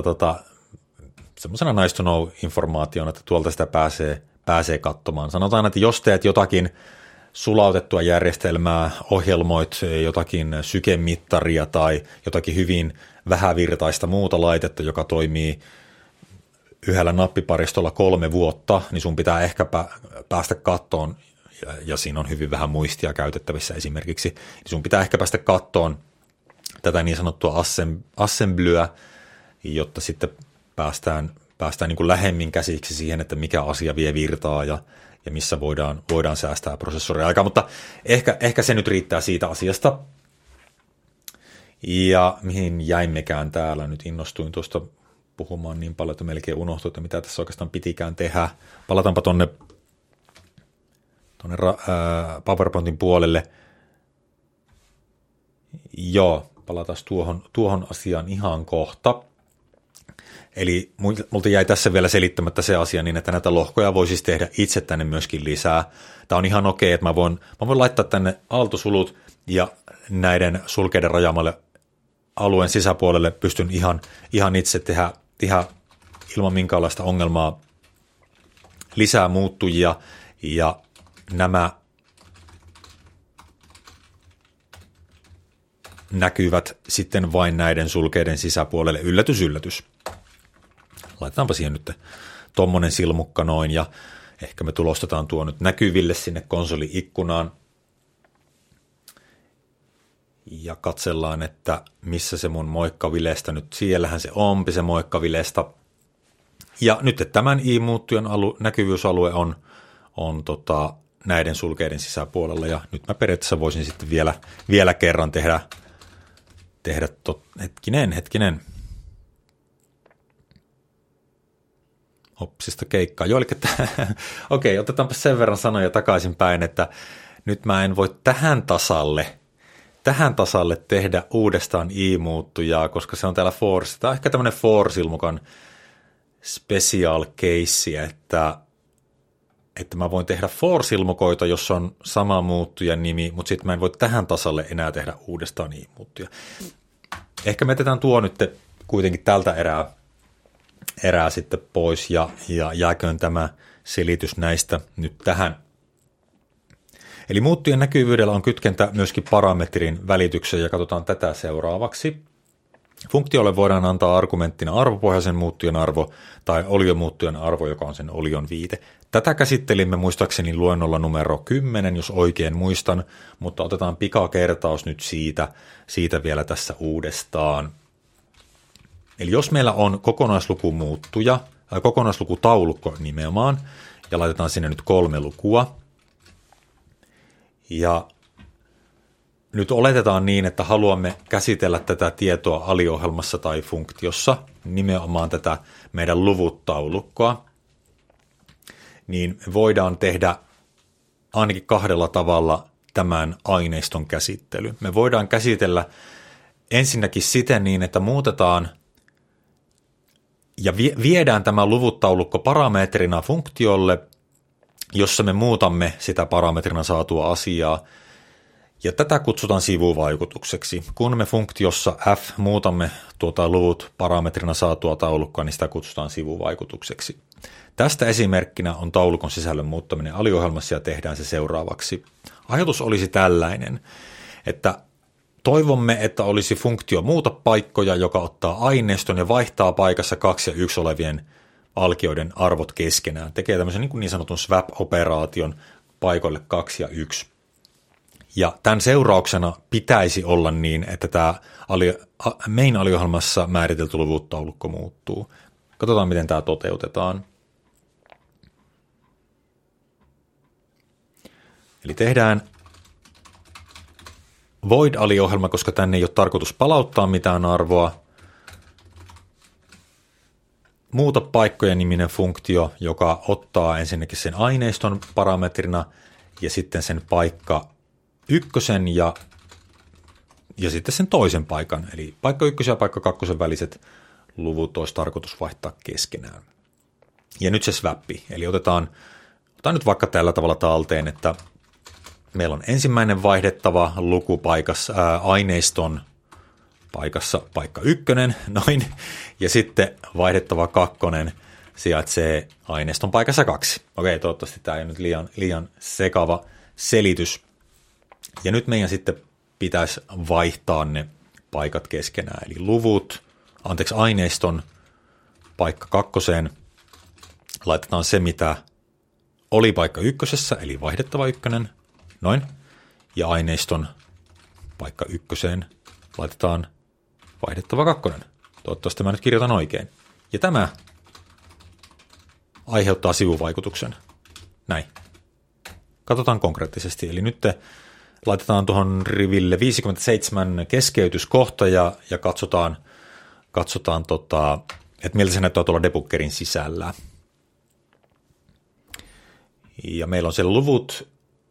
semmoisena nice to know -informaationa, että tuolta sitä pääsee katsomaan. Sanotaan, että jos teet jotakin sulautettua järjestelmää, ohjelmoit jotakin sykemittaria tai jotakin hyvin vähävirtaista muuta laitetta, joka toimii yhdellä nappiparistolla 3 vuotta, niin sun pitää ehkä päästä kattoon, ja siinä on hyvin vähän muistia käytettävissä esimerkiksi, niin sun pitää ehkä päästä kattoon tätä niin sanottua assemblyä, jotta sitten päästään niin kuin lähemmin käsiksi siihen, että mikä asia vie virtaa ja missä voidaan säästää prosessoriaikaa, mutta ehkä se nyt riittää siitä asiasta. Ja mihin jäimmekään täällä, nyt innostuin tuosta puhumaan niin paljon, että melkein unohtui, että mitä tässä oikeastaan pitikään tehdä. Palataanpa tuonne PowerPointin puolelle. Joo, palataan tuohon asiaan ihan kohta. Eli multa jäi tässä vielä selittämättä se asia niin, että näitä lohkoja voi siis tehdä itse tänne myöskin lisää. Tämä on ihan okei, että mä voin laittaa tänne aaltosulut ja näiden sulkeiden rajaamalle alueen sisäpuolelle pystyn ihan itse tehdä ilman minkäänlaista ongelmaa lisää muuttujia, ja nämä näkyvät sitten vain näiden sulkeiden sisäpuolelle. Yllätys, yllätys. Laitetaanpa siihen nyt tommonen silmukka noin, ja ehkä me tulostetaan tuo nyt näkyville sinne konsoli-ikkunaan. Ja katsellaan, että missä se mun moikkavilestä nyt, siellähän se onpi se moikkavilestä. Ja nyt tämän i-muuttujan näkyvyysalue on näiden sulkeiden sisäpuolella, ja nyt mä periaatteessa voisin sitten vielä kerran tehdä hetkinen. Hopsista keikkaa. Joo, okei, otetaanpa sen verran sanoja takaisinpäin, että nyt mä en voi tähän tasalle tehdä uudestaan i-muuttujaa, koska se on täällä force. Tämä on ehkä tämmöinen for-silmukan special case, että mä voin tehdä for-silmukoita, jos on sama muuttujan nimi, mutta sitten mä en voi tähän tasalle enää tehdä uudestaan i-muuttuja. Ehkä me jätetään tuo nyt kuitenkin tältä erää erää sitten pois ja jääköön tämä selitys näistä nyt tähän. Eli muuttujen näkyvyydellä on kytkentä myöskin parametrin välitykseen ja katsotaan tätä seuraavaksi. Funktiolle voidaan antaa argumenttina arvopohjaisen muuttujan arvo tai oliomuuttujan arvo, joka on sen olion viite. Tätä käsittelimme muistaakseni luennolla numero 10, jos oikein muistan, mutta otetaan pikakertaus nyt siitä vielä tässä uudestaan. Eli jos meillä on kokonaislukumuuttuja, kokonaislukutaulukko nimenomaan, ja laitetaan sinne nyt 3 lukua, ja nyt oletetaan niin, että haluamme käsitellä tätä tietoa aliohjelmassa tai funktiossa, nimenomaan tätä meidän luvut-taulukkoa, niin voidaan tehdä ainakin 2 tavalla tämän aineiston käsittely. Me voidaan käsitellä ensinnäkin siten niin, että muutetaan ja viedään tämä luvut-taulukko parametrina funktiolle, jossa me muutamme sitä parametrina saatua asiaa, ja tätä kutsutaan sivuvaikutukseksi. Kun me funktiossa f muutamme luvut parametrina saatua taulukkoa, niin sitä kutsutaan sivuvaikutukseksi. Tästä esimerkkinä on taulukon sisällön muuttaminen aliohjelmassa ja tehdään se seuraavaksi. Ajatus olisi tällainen, että toivomme, että olisi funktio muuta paikkoja, joka ottaa aineiston ja vaihtaa paikassa 2 ja 1 olevien alkioiden arvot keskenään. Tekee tämmöisen niin sanotun swap-operaation paikoille 2 ja 1. Ja tämän seurauksena pitäisi olla niin, että tämä main aliohjelmassa määritelty luvut-taulukko muuttuu. Katsotaan, miten tämä toteutetaan. Eli tehdään void-aliohjelma, koska tänne ei ole tarkoitus palauttaa mitään arvoa. Muuta paikkojen niminen funktio, joka ottaa ensinnäkin sen aineiston parametrina ja sitten sen paikka 1 ja sitten sen toisen paikan. Eli paikka 1 ja paikka 2 väliset luvut olisi tarkoitus vaihtaa keskenään. Ja nyt se swappi. Eli otetaan nyt vaikka tällä tavalla talteen, että meillä on ensimmäinen vaihdettava luku paikassa, aineiston paikassa paikka 1, noin, ja sitten vaihdettava 2 sijaitsee aineiston paikassa 2. Okei, toivottavasti tämä ei ole nyt liian sekava selitys. Ja nyt meidän sitten pitäisi vaihtaa ne paikat keskenään, eli aineiston paikka 2 laitetaan se, mitä oli paikka 1, eli vaihdettava 1, noin, ja aineiston paikka 1 laitetaan vaihdettava 2. Toivottavasti mä nyt kirjoitan oikein. Ja tämä aiheuttaa sivuvaikutuksen. Näin. Katsotaan konkreettisesti. Eli nyt laitetaan tuohon riville 57 keskeytyskohta ja katsotaan että miltä se näyttää tuolla debuggerin sisällä. Ja meillä on siellä luvut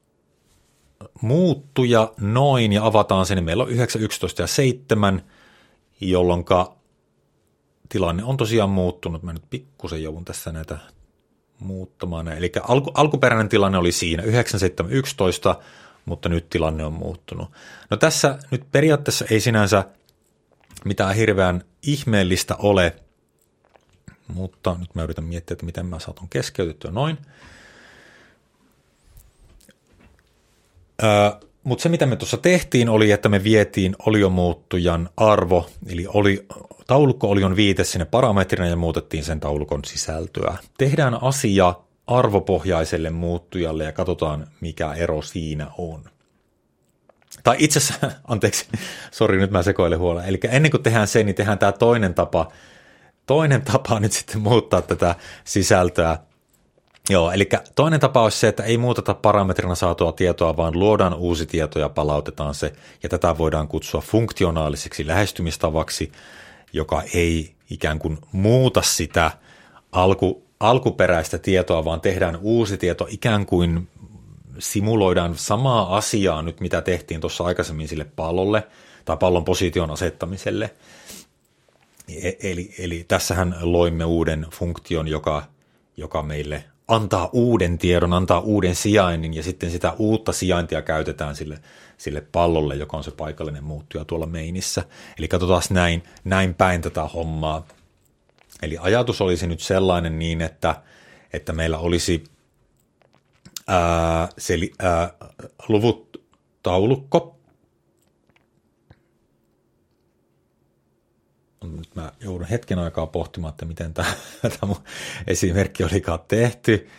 muuttuja noin ja avataan sen, niin meillä on 9, 11 ja 7, jolloin tilanne on tosiaan muuttunut. Mä nyt pikkusen joudun tässä näitä muuttamaan. Eli alkuperäinen tilanne oli siinä 9, 7, 11, mutta nyt tilanne on muuttunut. No tässä nyt periaatteessa ei sinänsä mitään hirveän ihmeellistä ole, mutta nyt mä yritän miettiä, että miten mä saatan keskeytettyä noin. Mutta se, mitä me tuossa tehtiin, oli, että me vietiin oliomuuttujan arvo, eli taulukko-olion viite sinne parametrina ja muutettiin sen taulukon sisältöä. Tehdään asia arvopohjaiselle muuttujalle ja katsotaan, mikä ero siinä on. Tai itse asiassa, anteeksi, sori, nyt mä sekoilen huolella. Eli ennen kuin tehdään se, niin tehdään tämä toinen tapa nyt sitten muuttaa tätä sisältöä. Joo, eli toinen tapa olisi se, että ei muuteta parametrina saatua tietoa, vaan luodaan uusi tieto ja palautetaan se. Ja tätä voidaan kutsua funktionaaliseksi lähestymistavaksi, joka ei ikään kuin muuta sitä alkuperäistä tietoa, vaan tehdään uusi tieto, ikään kuin simuloidaan samaa asiaa nyt, mitä tehtiin tuossa aikaisemmin sille pallolle tai pallon position asettamiselle. Eli tässähän loimme uuden funktion, joka meille antaa uuden tiedon, antaa uuden sijainnin ja sitten sitä uutta sijaintia käytetään sille pallolle, joka on se paikallinen muuttuja tuolla meinissä. Eli katsotaan näin päin tätä hommaa. Eli ajatus olisi nyt sellainen niin, että meillä olisi luvut taulukko. Nyt mä joudun hetken aikaa pohtimaan, että miten tämä mun esimerkki olikaan tehty.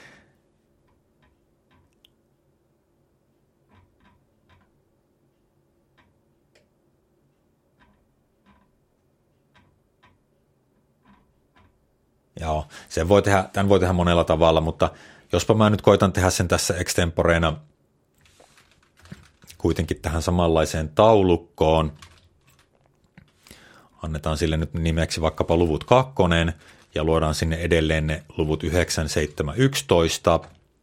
Joo, tämän voi tehdä monella tavalla, mutta jospa mä nyt koitan tehdä sen tässä extemporeena kuitenkin tähän samanlaiseen taulukkoon. Annetaan sille nyt nimeksi vaikkapa luvut 2 ja luodaan sinne edelleen ne luvut 9, 7, 11.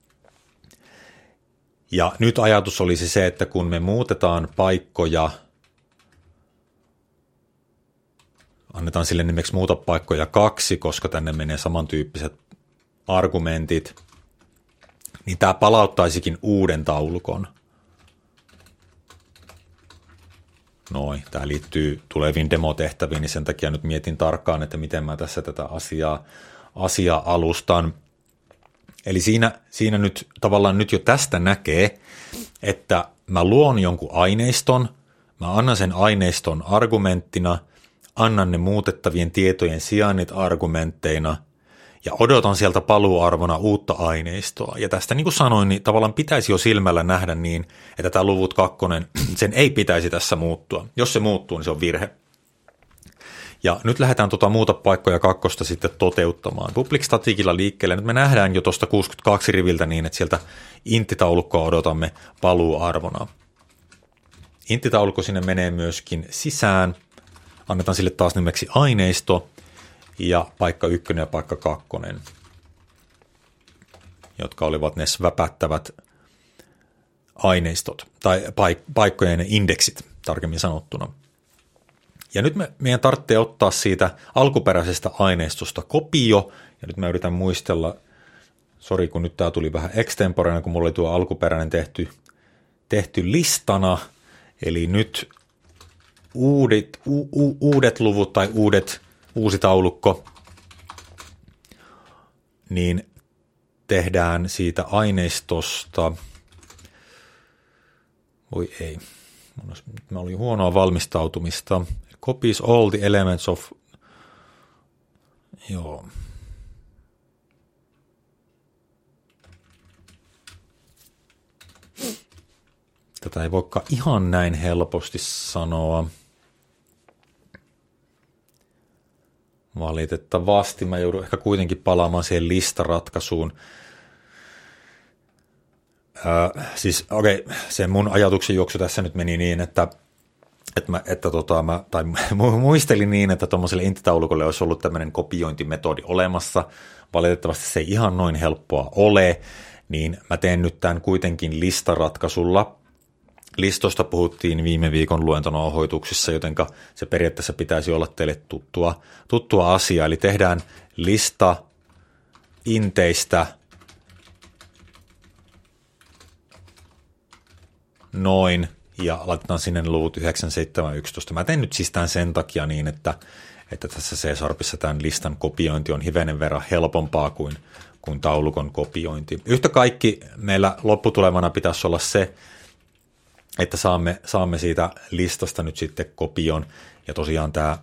Ja nyt ajatus olisi se, että kun me muutetaan paikkoja, annetaan sille nimeksi muuta paikkoja 2, koska tänne menee samantyyppiset argumentit, niin tämä palauttaisikin uuden taulukon. Noin, tämä liittyy tuleviin demotehtäviin, niin sen takia nyt mietin tarkkaan, että miten mä tässä tätä asiaa alustan. Eli siinä nyt tavallaan nyt jo tästä näkee, että mä luon jonkun aineiston, mä annan sen aineiston argumenttina, annan ne muutettavien tietojen sijainnit argumentteina ja odotan sieltä paluuarvona uutta aineistoa. Ja tästä niin kuin sanoin, niin tavallaan pitäisi jo silmällä nähdä niin, että tämä luvut 2, sen ei pitäisi tässä muuttua. Jos se muuttuu, niin se on virhe. Ja nyt lähdetään muuta paikkoja 2 sitten toteuttamaan. Public staticilla liikkeelle. Nyt me nähdään jo tuosta 62 riviltä niin, että sieltä inttitaulukkoa odotamme paluuarvona. Inttitaulukko sinne menee myöskin sisään. Annetaan sille taas nimeksi aineisto ja paikka 1 ja paikka 2, jotka olivat ne sväpättävät aineistot tai paikkojen indeksit tarkemmin sanottuna. Ja nyt meidän tarvitsee ottaa siitä alkuperäisestä aineistosta kopio, ja nyt mä yritän muistella, sori kun nyt tää tuli vähän extemporeena, kun mulla oli tuo alkuperäinen tehty listana, eli nyt uudet luvut tai uusi taulukko, niin tehdään siitä aineistosta, voi ei, mä olin huonoa valmistautumista, copies all the elements of, joo, tätä ei voikaan ihan näin helposti sanoa. Valitettavasti mä joudun ehkä kuitenkin palaamaan siihen listaratkaisuun. Se mun ajatuksen juoksu tässä nyt meni niin, että muistelin niin, että tuommoiselle inttitaulukolle olisi ollut tämmöinen kopiointimetodi olemassa. Valitettavasti se ei ihan noin helppoa ole, niin mä teen nyt tämän kuitenkin listaratkaisulla. Listosta puhuttiin viime viikon luentonauhoituksissa, jotenka se periaatteessa pitäisi olla teille tuttua asiaa. Eli tehdään lista inteistä noin ja laitetaan sinne luvut 9, 7, 11. Mä teen nyt siis tämän sen takia niin, että tässä C-Sharpissa tämän listan kopiointi on hivenen verran helpompaa kuin taulukon kopiointi. Yhtä kaikki meillä lopputulemana pitäisi olla se, että saamme siitä listasta nyt sitten kopion, ja tosiaan tämä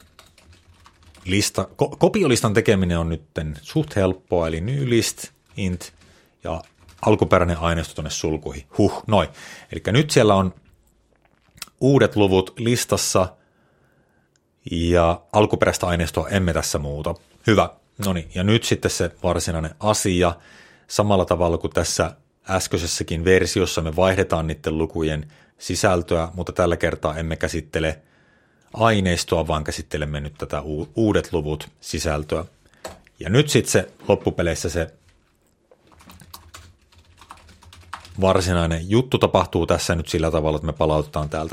kopiolistan tekeminen on nyt suht helppoa, eli new list, int, ja alkuperäinen aineisto tuonne sulkuihin, noin. Eli nyt siellä on uudet luvut listassa, ja alkuperäistä aineistoa emme tässä muuta. Hyvä, no niin, ja nyt sitten se varsinainen asia, samalla tavalla kuin tässä äskeisessäkin versiossa me vaihdetaan niiden lukujen sisältöä, mutta tällä kertaa emme käsittele aineistoa, vaan käsittelemme nyt tätä uudet luvut sisältöä. Ja nyt sitten se loppupeleissä se varsinainen juttu tapahtuu tässä nyt sillä tavalla, että me palautetaan täältä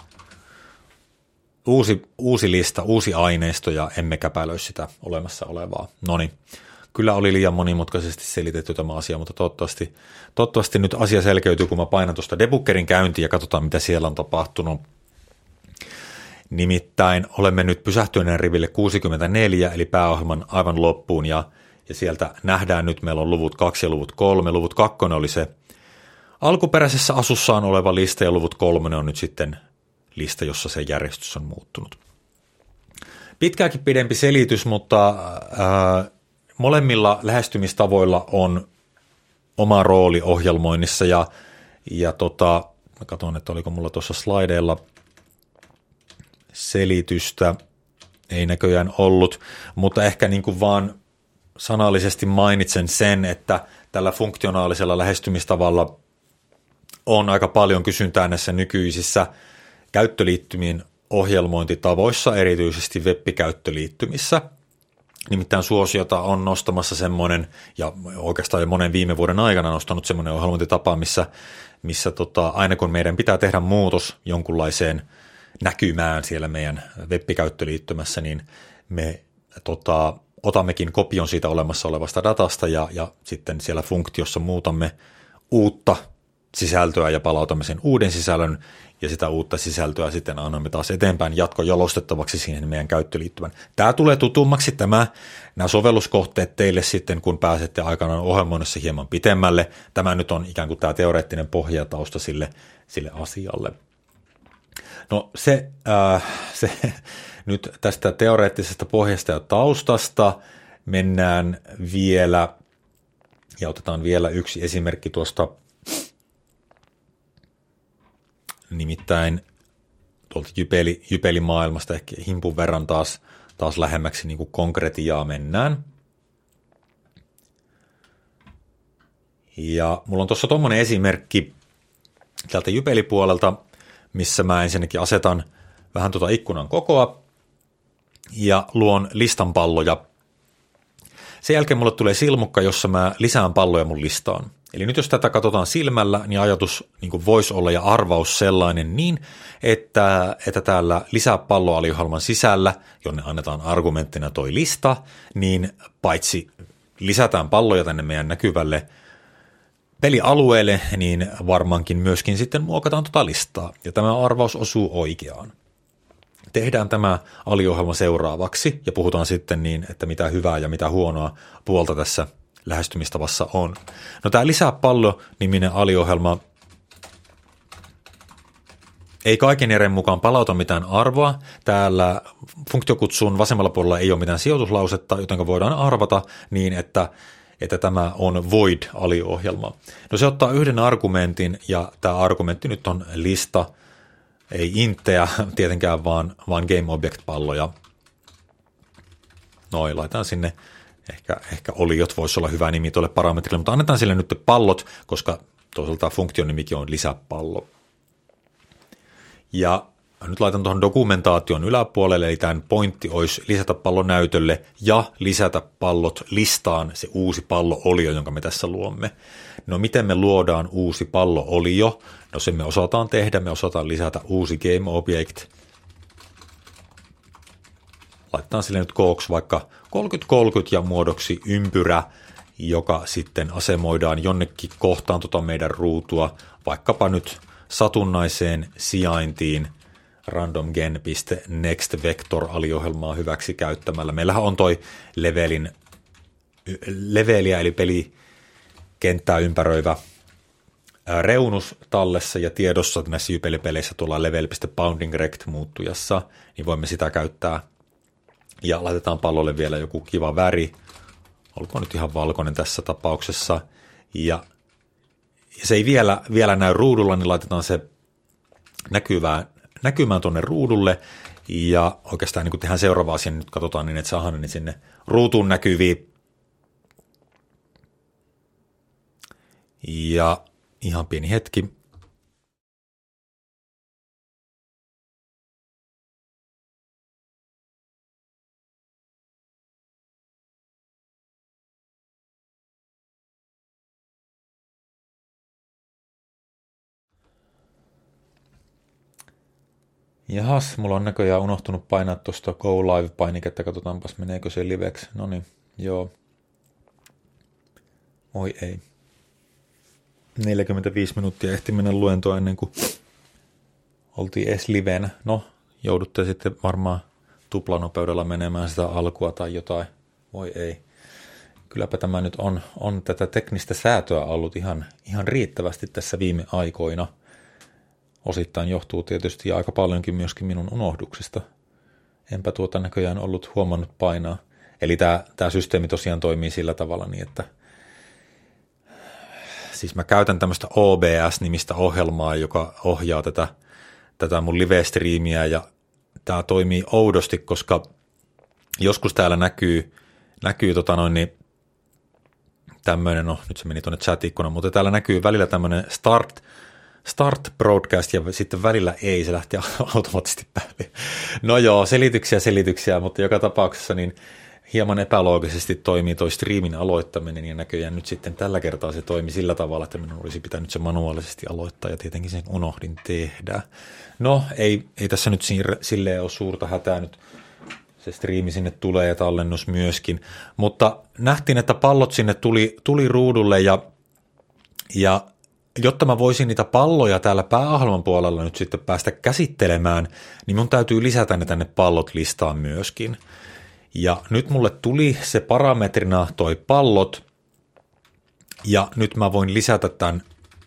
uusi lista, uusi aineisto ja emme käpälöi sitä olemassa olevaa. Noniin. Kyllä oli liian monimutkaisesti selitetty tämä asia, mutta toivottavasti nyt asia selkeytyy, kun mä painan tuosta debuggerin käyntiin ja katsotaan, mitä siellä on tapahtunut. Nimittäin olemme nyt pysähtyneen riville 64, eli pääohjelman aivan loppuun, ja sieltä nähdään nyt, meillä on luvut 2 ja luvut 3. Luvut 2 oli se alkuperäisessä asussaan oleva lista, ja luvut 3 on nyt sitten lista, jossa se järjestys on muuttunut. Pitkääkin pidempi selitys, mutta molemmilla lähestymistavoilla on oma rooli ohjelmoinnissa, ja mä katson, että oliko mulla tuossa slideilla selitystä, ei näköjään ollut, mutta ehkä niin kuin vaan sanallisesti mainitsen sen, että tällä funktionaalisella lähestymistavalla on aika paljon kysyntää näissä nykyisissä käyttöliittymien ohjelmointitavoissa, erityisesti web-käyttöliittymissä. Nimittäin suosiota on nostamassa semmoinen, ja oikeastaan jo monen viime vuoden aikana nostanut semmoinen ohjelmointitapa, missä aina kun meidän pitää tehdä muutos jonkunlaiseen näkymään siellä meidän web-käyttöliittymässä, niin me otammekin kopion siitä olemassa olevasta datasta ja sitten siellä funktiossa muutamme uutta sisältöä ja palautamme sen uuden sisällön, ja sitä uutta sisältöä sitten annamme taas eteenpäin jatkojalostettavaksi siihen meidän käyttöliittymään. Tämä tulee tutummaksi nämä sovelluskohteet teille sitten, kun pääsette aikanaan ohjelmoinnissa hieman pitemmälle. Tämä nyt on ikään kuin tämä teoreettinen pohjatausta sille asialle. No se nyt tästä teoreettisesta pohjasta ja taustasta mennään vielä, ja otetaan vielä yksi esimerkki tuosta, nimittäin tuolta Jypelimaailmasta ehkä himpun verran taas lähemmäksi niin kuin konkretiaa mennään. Ja mulla on tuossa tommonen esimerkki täältä Jypelipuolelta, missä mä ensinnäkin asetan vähän ikkunan kokoa ja luon listan palloja. Sen jälkeen mulle tulee silmukka, jossa mä lisään palloja mun listaan. Eli nyt jos tätä katsotaan silmällä, niin ajatus niin kuin voisi olla ja arvaus sellainen niin, että täällä lisää palloaliohjelman sisällä, jonne annetaan argumenttina toi lista, niin paitsi lisätään palloja tänne meidän näkyvälle pelialueelle, niin varmaankin myöskin sitten muokataan tota listaa. Ja tämä arvaus osuu oikeaan. Tehdään tämä aliohjelma seuraavaksi ja puhutaan sitten niin, että mitä hyvää ja mitä huonoa puolta tässä lähestymistavassa on. No tämä lisää pallo-niminen aliohjelma ei kaiken järjen mukaan palauta mitään arvoa. Täällä funktiokutsun vasemmalla puolella ei ole mitään sijoituslausetta, joten voidaan arvata niin, että tämä on void-aliohjelma. No se ottaa yhden argumentin, ja tämä argumentti nyt on lista, ei intejä tietenkään, vaan game object-palloja. Noi, laitetaan sinne, ehkä oliot voisi olla hyvä nimi tuolle parametrille, mutta annetaan sille nyt pallot, koska toisaalta funktion nimikin on lisäpallo. Ja nyt laitan tuohon dokumentaation yläpuolelle, eli tämän pointti olisi lisätä pallo näytölle ja lisätä pallot listaan, se uusi pallo-olio, jonka me tässä luomme. No miten me luodaan uusi pallo-olio? No se me osataan tehdä, me osataan lisätä uusi game object. Laitetaan sille nyt kooksi vaikka 3030 ja muodoksi ympyrä, joka sitten asemoidaan jonnekin kohtaan meidän ruutua, vaikkapa nyt satunnaiseen sijaintiin randomgen.nextVector-aliohjelmaa hyväksi käyttämällä. Meillähän on toi leveliä eli pelikenttää ympäröivä reunus tallessa ja tiedossa näissä Jypeli-peleissä tuolla level.boundingRect-muuttujassa, niin voimme sitä käyttää. Ja laitetaan pallolle vielä joku kiva väri, olkoon nyt ihan valkoinen tässä tapauksessa, ja se ei vielä näy ruudulla, niin laitetaan se näkymään tuonne ruudulle, ja oikeastaan niin kun tehdään seuraava asia, niin nyt katsotaan niin, että saadaan ne sinne ruutuun näkyviin. Ja ihan pieni hetki. Jahas, mulla on näköjään unohtunut painaa tuosta Go Live-painiketta, katsotaanpas meneekö se liveksi. No niin, joo. Oi ei. 45 minuuttia ehti mennä luentoa ennen kuin oltiin edes livenä. No, joudutte sitten varmaan tuplanopeudella menemään sitä alkua tai jotain. Voi ei. Kylläpä tämä nyt on tätä teknistä säätöä ollut ihan riittävästi tässä viime aikoina. Osittain johtuu tietysti aika paljonkin myöskin minun unohduksista. Enpä tuota näköjään ollut huomannut painaa. Eli tämä systeemi tosiaan toimii sillä tavalla niin, että siis mä käytän tämmöistä OBS-nimistä ohjelmaa, joka ohjaa tätä mun live-striimiä, ja tämä toimii oudosti, koska joskus täällä näkyy tämmöinen, no nyt se meni tuonne chat-ikkunaan, mutta täällä näkyy välillä tämmöinen start broadcast ja sitten välillä ei, se lähti automaattisesti päälle. No joo, selityksiä, mutta joka tapauksessa niin hieman epäloogisesti toimii toi striimin aloittaminen, ja näköjään nyt sitten tällä kertaa se toimi sillä tavalla, että minun olisi pitänyt se manuaalisesti aloittaa, ja tietenkin sen unohdin tehdä. No, ei tässä nyt silleen ole suurta hätää nyt. Se striimi sinne tulee ja tallennus myöskin, mutta nähtiin, että pallot sinne tuli ruudulle, ja jotta mä voisin niitä palloja täällä pääohjelman puolella nyt sitten päästä käsittelemään, niin mun täytyy lisätä ne tänne pallot listaan myöskin. Ja nyt mulle tuli se parametrina toi pallot, ja nyt mä voin lisätä tämän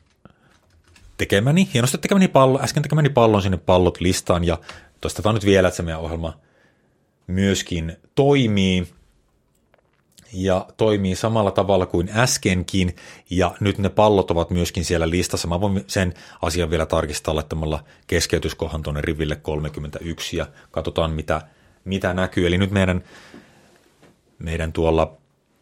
äsken tekemäni pallon sinne pallot listaan, ja toistetaan nyt vielä, että se meidän ohjelma myöskin toimii, ja toimii samalla tavalla kuin äskenkin, ja nyt ne pallot ovat myöskin siellä listassa. Mä voin sen asian vielä tarkistaa laittamalla keskeytyskohan tuonne riville 31, ja katsotaan mitä näkyy. Eli nyt meidän tuolla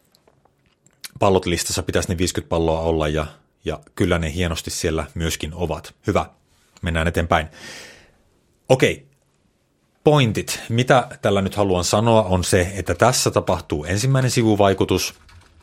pallot listassa pitäisi ne 50 palloa olla, ja kyllä ne hienosti siellä myöskin ovat. Hyvä, mennään eteenpäin. Okei. Pointit. Mitä tällä nyt haluan sanoa on se, että tässä tapahtuu ensimmäinen sivuvaikutus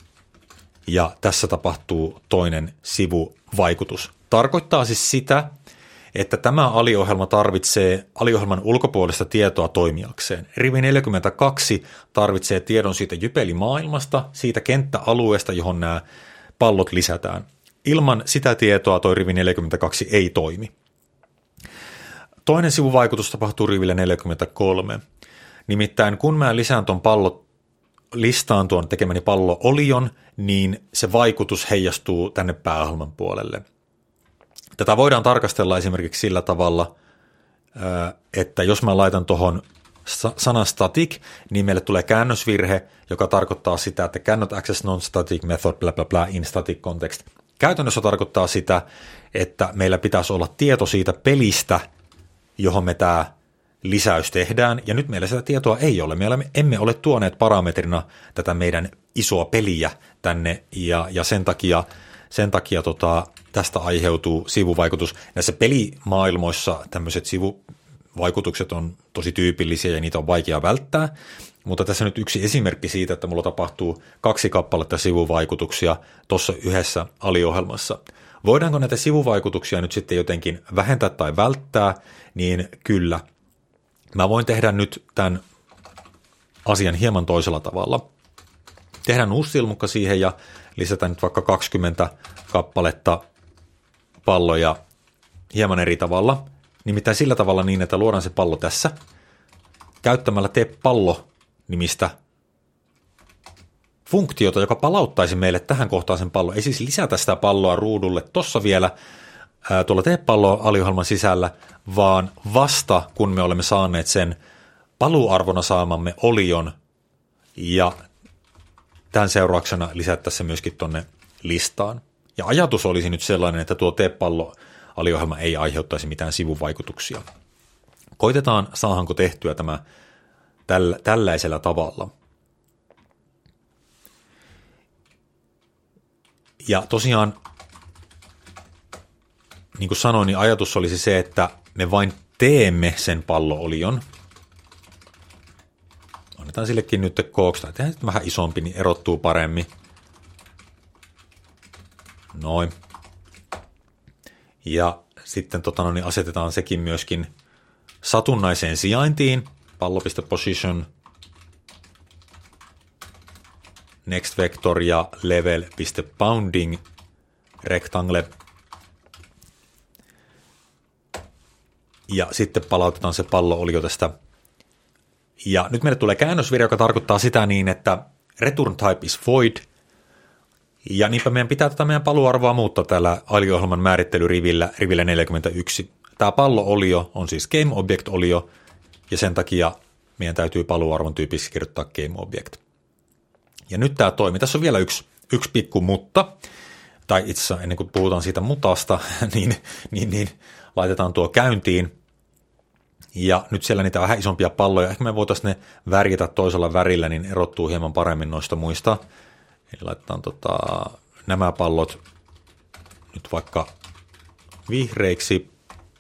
ja tässä tapahtuu toinen sivuvaikutus. Tarkoittaa siis sitä, että tämä aliohjelma tarvitsee aliohjelman ulkopuolista tietoa toimijakseen. Rivi 42 tarvitsee tiedon siitä jypelimaailmasta, siitä kenttäalueesta, johon nämä pallot lisätään. Ilman sitä tietoa toi rivi 42 ei toimi. Toinen sivuvaikutus tapahtuu riville 43. Nimittäin kun mä lisään tuon listaan tuon tekemäni pallo-olion, niin se vaikutus heijastuu tänne pääohjelman puolelle. Tätä voidaan tarkastella esimerkiksi sillä tavalla, että jos mä laitan tuohon sanan static, niin meille tulee käännösvirhe, joka tarkoittaa sitä, että cannot access non-static method bla bla bla in static context. Käytännössä tarkoittaa sitä, että meillä pitäisi olla tieto siitä pelistä, johon me tämä lisäys tehdään, ja nyt meillä sitä tietoa ei ole. Me emme ole tuoneet parametrina tätä meidän isoa peliä tänne, ja sen takia tästä aiheutuu sivuvaikutus. Näissä pelimaailmoissa tämmöiset sivuvaikutukset on tosi tyypillisiä, ja niitä on vaikea välttää, mutta tässä nyt yksi esimerkki siitä, että mulla tapahtuu 2 kappaletta sivuvaikutuksia tuossa yhdessä aliohjelmassa. Voidaanko näitä sivuvaikutuksia nyt sitten jotenkin vähentää tai välttää, niin kyllä. Mä voin tehdä nyt tämän asian hieman toisella tavalla. Tehdään uusi silmukka siihen ja lisätään nyt vaikka 20 kappaletta palloja hieman eri tavalla. Nimittäin sillä tavalla niin, että luodaan se pallo tässä käyttämällä tee pallo-nimistä funktiota, joka palauttaisi meille tähän kohtaan sen pallon. Ei siis lisätä sitä palloa ruudulle tuossa vielä tuolla tee pallo-aliohjelman sisällä, vaan vasta kun me olemme saaneet sen paluuarvona saamamme olion, ja tämän seurauksena lisättäisiin se myöskin tuonne listaan. Ja ajatus olisi nyt sellainen, että tuo tee pallo-aliohjelma ei aiheuttaisi mitään sivuvaikutuksia. Koitetaan, saadaanko tehtyä tämä tällaisella tavalla. Ja tosiaan, niin kuin sanoin, niin ajatus olisi se, että me vain teemme sen pallo-olion. Annetaan sillekin nyt kooksi, tai tehdään vähän isompi, niin erottuu paremmin. Noin. Ja sitten niin asetetaan sekin myöskin satunnaiseen sijaintiin. Pallo.position, next vector ja level.bounding rectangle. ja sitten palautetaan se pallo-olio tästä. Ja nyt meille tulee käännösvirhe, joka tarkoittaa sitä niin, että return type is void, ja niinpä meidän pitää tätä meidän paluarvoa muuttaa täällä alio-ohjelman määrittelyrivillä 41. Tämä pallo-olio on siis game object-olio, ja sen takia meidän täytyy paluarvon tyypiksi kirjoittaa game object. Ja nyt tämä toimii. Tässä on vielä yksi pikku mutta, tai itse asiassa ennen kuin puhutaan siitä mutasta, niin laitetaan tuo käyntiin. Ja nyt siellä niitä vähän isompia palloja, ehkä me voitaisiin ne värjätä toisella värillä, niin erottuu hieman paremmin noista muista. Eli laitetaan nämä pallot nyt vaikka vihreiksi,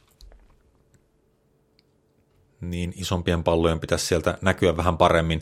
niin isompien pallojen pitäisi sieltä näkyä vähän paremmin.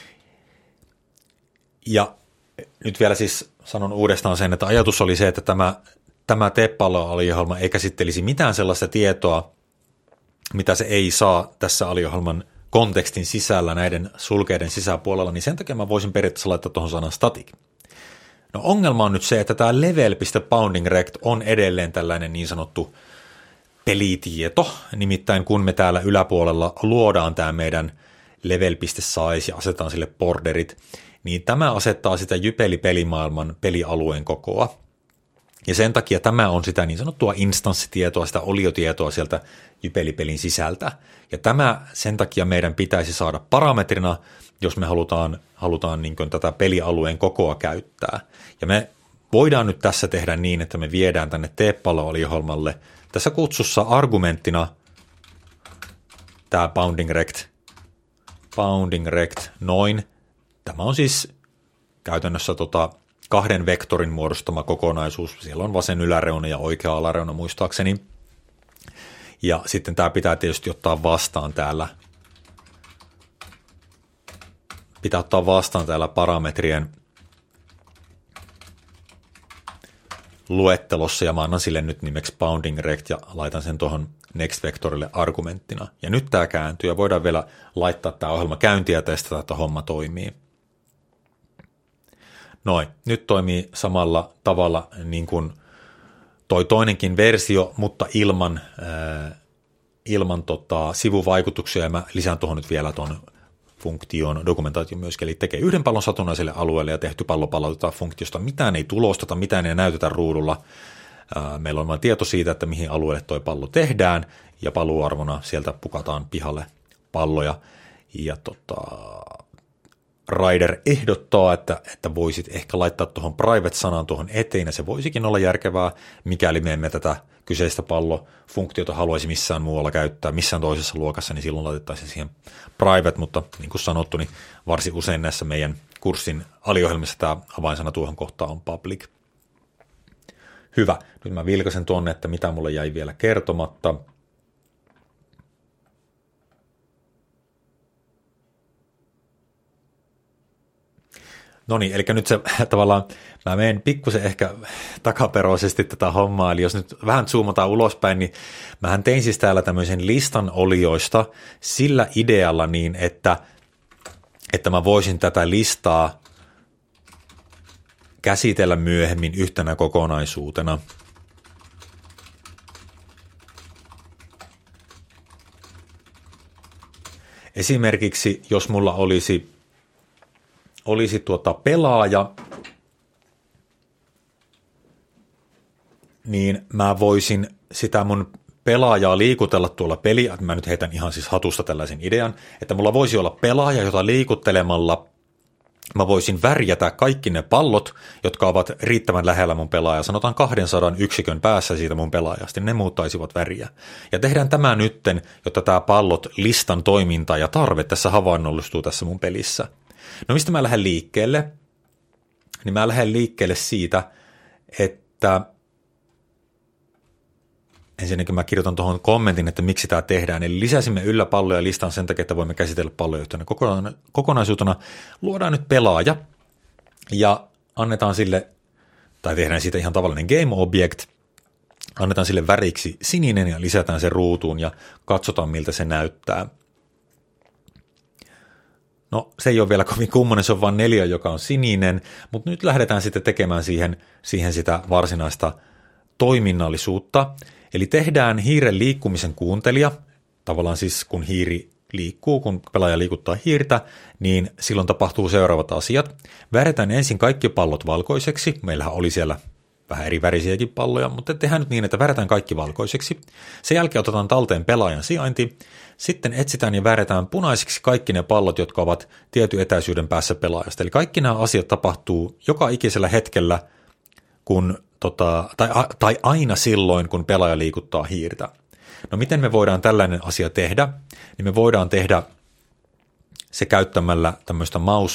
Ja nyt vielä siis sanon uudestaan sen, että ajatus oli se, että tämä T-pallo-aliohjelma ei käsittelisi mitään sellaista tietoa, mitä se ei saa tässä aliohjelman kontekstin sisällä näiden sulkeiden sisäpuolella, niin sen takia mä voisin periaatteessa laittaa tuohon sanan static. No ongelma on nyt se, että tämä level.boundingRect on edelleen tällainen niin sanottu pelitieto, nimittäin kun me täällä yläpuolella luodaan tämä meidän level.size ja asetetaan sille borderit, niin tämä asettaa sitä Jypeli-pelimaailman pelialueen kokoa. Ja sen takia tämä on sitä niin sanottua instanssitietoa, sitä oliotietoa sieltä Jypeli-pelin sisältä. Ja tämä sen takia meidän pitäisi saada parametrina, jos me halutaan niin kuin tätä pelialueen kokoa käyttää. Ja me voidaan nyt tässä tehdä niin, että me viedään tänne T-pallo-aliohjelmalle tässä kutsussa argumenttina tämä bounding-rect noin. Tämä on siis käytännössä kahden vektorin muodostama kokonaisuus. Siellä on vasen yläreuna ja oikea alareuna muistaakseni. Ja sitten tämä pitää tietysti ottaa vastaan täällä. Pitää ottaa vastaan täällä parametrien luettelossa, ja mä annan sille nyt nimeksi bounding-rect ja laitan sen tuohon next-vektorille argumenttina. Ja nyt tämä kääntyy ja voidaan vielä laittaa tämä ohjelma käyntiin ja testata, että homma toimii. Noin, nyt toimii samalla tavalla niin kuin toi toinenkin versio, mutta ilman sivuvaikutuksia, ja mä lisään tuohon nyt vielä tuon funktion dokumentaation myöskin, eli tekee yhden pallon satunnaiselle alueelle ja tehty pallo palautetaan funktiosta. Mitään ei tulosteta, mitään ei näytetä ruudulla. Meillä on vain tieto siitä, että mihin alueelle toi pallo tehdään, ja paluarvona sieltä pukataan pihalle palloja. Ja Rider ehdottaa, että voisit ehkä laittaa tuohon private-sanan tuohon eteen, ja se voisikin olla järkevää, mikäli me emme tätä kyseistä pallofunktiota haluaisi missään muualla käyttää, missään toisessa luokassa, niin silloin laitettaisiin siihen private, mutta niin kuin sanottu, niin varsin usein näissä meidän kurssin aliohjelmissa tämä avainsana tuohon kohtaan on public. Hyvä, nyt mä vilkaisen tuonne, että mitä mulle jäi vielä kertomatta. No niin, eli nyt se tavallaan, mä menen pikkusen ehkä takaperoisesti tätä hommaa, eli jos nyt vähän zoomataan ulospäin, niin mähän tein siis täällä tämmöisen listan olioista sillä idealla niin, että mä voisin tätä listaa käsitellä myöhemmin yhtenä kokonaisuutena. Esimerkiksi, jos mulla olisi pelaaja, niin mä voisin sitä mun pelaajaa liikutella tuolla peliä, mä nyt heitän ihan siis hatusta tällaisen idean, että mulla voisi olla pelaaja, jota liikuttelemalla mä voisin värjätä kaikki ne pallot, jotka ovat riittävän lähellä mun pelaajaa, sanotaan 200 yksikön päässä siitä mun pelaajasta, niin ne muuttaisivat väriä. Ja tehdään tämä nytten, jotta tämä pallot listan toiminta ja tarve tässä havainnollistuu tässä mun pelissä. No mistä mä lähden liikkeelle? Niin mä lähden liikkeelle siitä, että ensinnäkin mä kirjoitan tuohon kommentin, että miksi tämä tehdään. Eli lisäsimme yllä palloja listan sen takia, että voimme käsitellä palloja yhtenä kokonaisuutena. Luodaan nyt pelaaja ja annetaan sille, tai tehdään siitä ihan tavallinen game object, annetaan sille väriksi sininen ja lisätään se ruutuun ja katsotaan miltä se näyttää. No se ei ole vielä kovin kummonen, se on vain 4, joka on sininen, mutta nyt lähdetään sitten tekemään siihen sitä varsinaista toiminnallisuutta. Eli tehdään hiiren liikkumisen kuuntelija, tavallaan siis kun hiiri liikkuu, kun pelaaja liikuttaa hiirtä, niin silloin tapahtuu seuraavat asiat. Värjätään ensin kaikki pallot valkoiseksi. Meillähän oli siellä vähän eri värisiäkin palloja, mutta tehdään nyt niin, että värjätään kaikki valkoiseksi. Sen jälkeen otetaan talteen pelaajan sijainti. Sitten etsitään ja värjätään punaisiksi kaikki ne pallot, jotka ovat tietyn etäisyyden päässä pelaajasta. Eli kaikki nämä asiat tapahtuu joka ikisellä hetkellä, tai aina silloin, kun pelaaja liikuttaa hiirtä. No miten me voidaan tällainen asia tehdä? Niin me voidaan tehdä se käyttämällä tämmöistä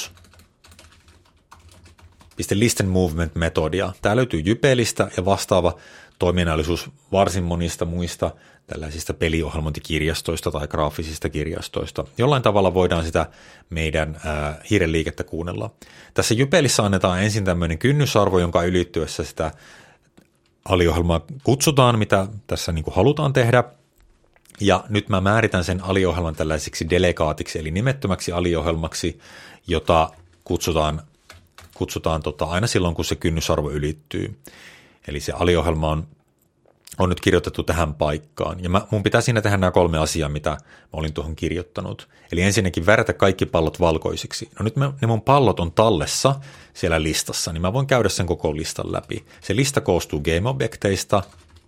mouse.listen movement-metodia. Tämä löytyy Jypelistä ja vastaava toiminnallisuus varsin monista muista tällaisista peliohjelmointikirjastoista tai graafisista kirjastoista. Jollain tavalla voidaan sitä meidän hiiren liikettä kuunnella. Tässä Jypelissä annetaan ensin tämmöinen kynnysarvo, jonka ylittyessä sitä aliohjelmaa kutsutaan, mitä tässä niin kuin halutaan tehdä. Ja nyt mä määritän sen aliohjelman tällaisiksi delegaatiksi, eli nimettömäksi aliohjelmaksi, jota kutsutaan aina silloin, kun se kynnysarvo ylittyy. Eli se aliohjelma on nyt kirjoitettu tähän paikkaan. Ja mun pitää siinä tehdä nämä 3 asiaa, mitä mä olin tuohon kirjoittanut. Eli ensinnäkin värjätä kaikki pallot valkoisiksi. No nyt ne mun pallot on tallessa siellä listassa, niin mä voin käydä sen koko listan läpi. Se lista koostuu game-objekteista,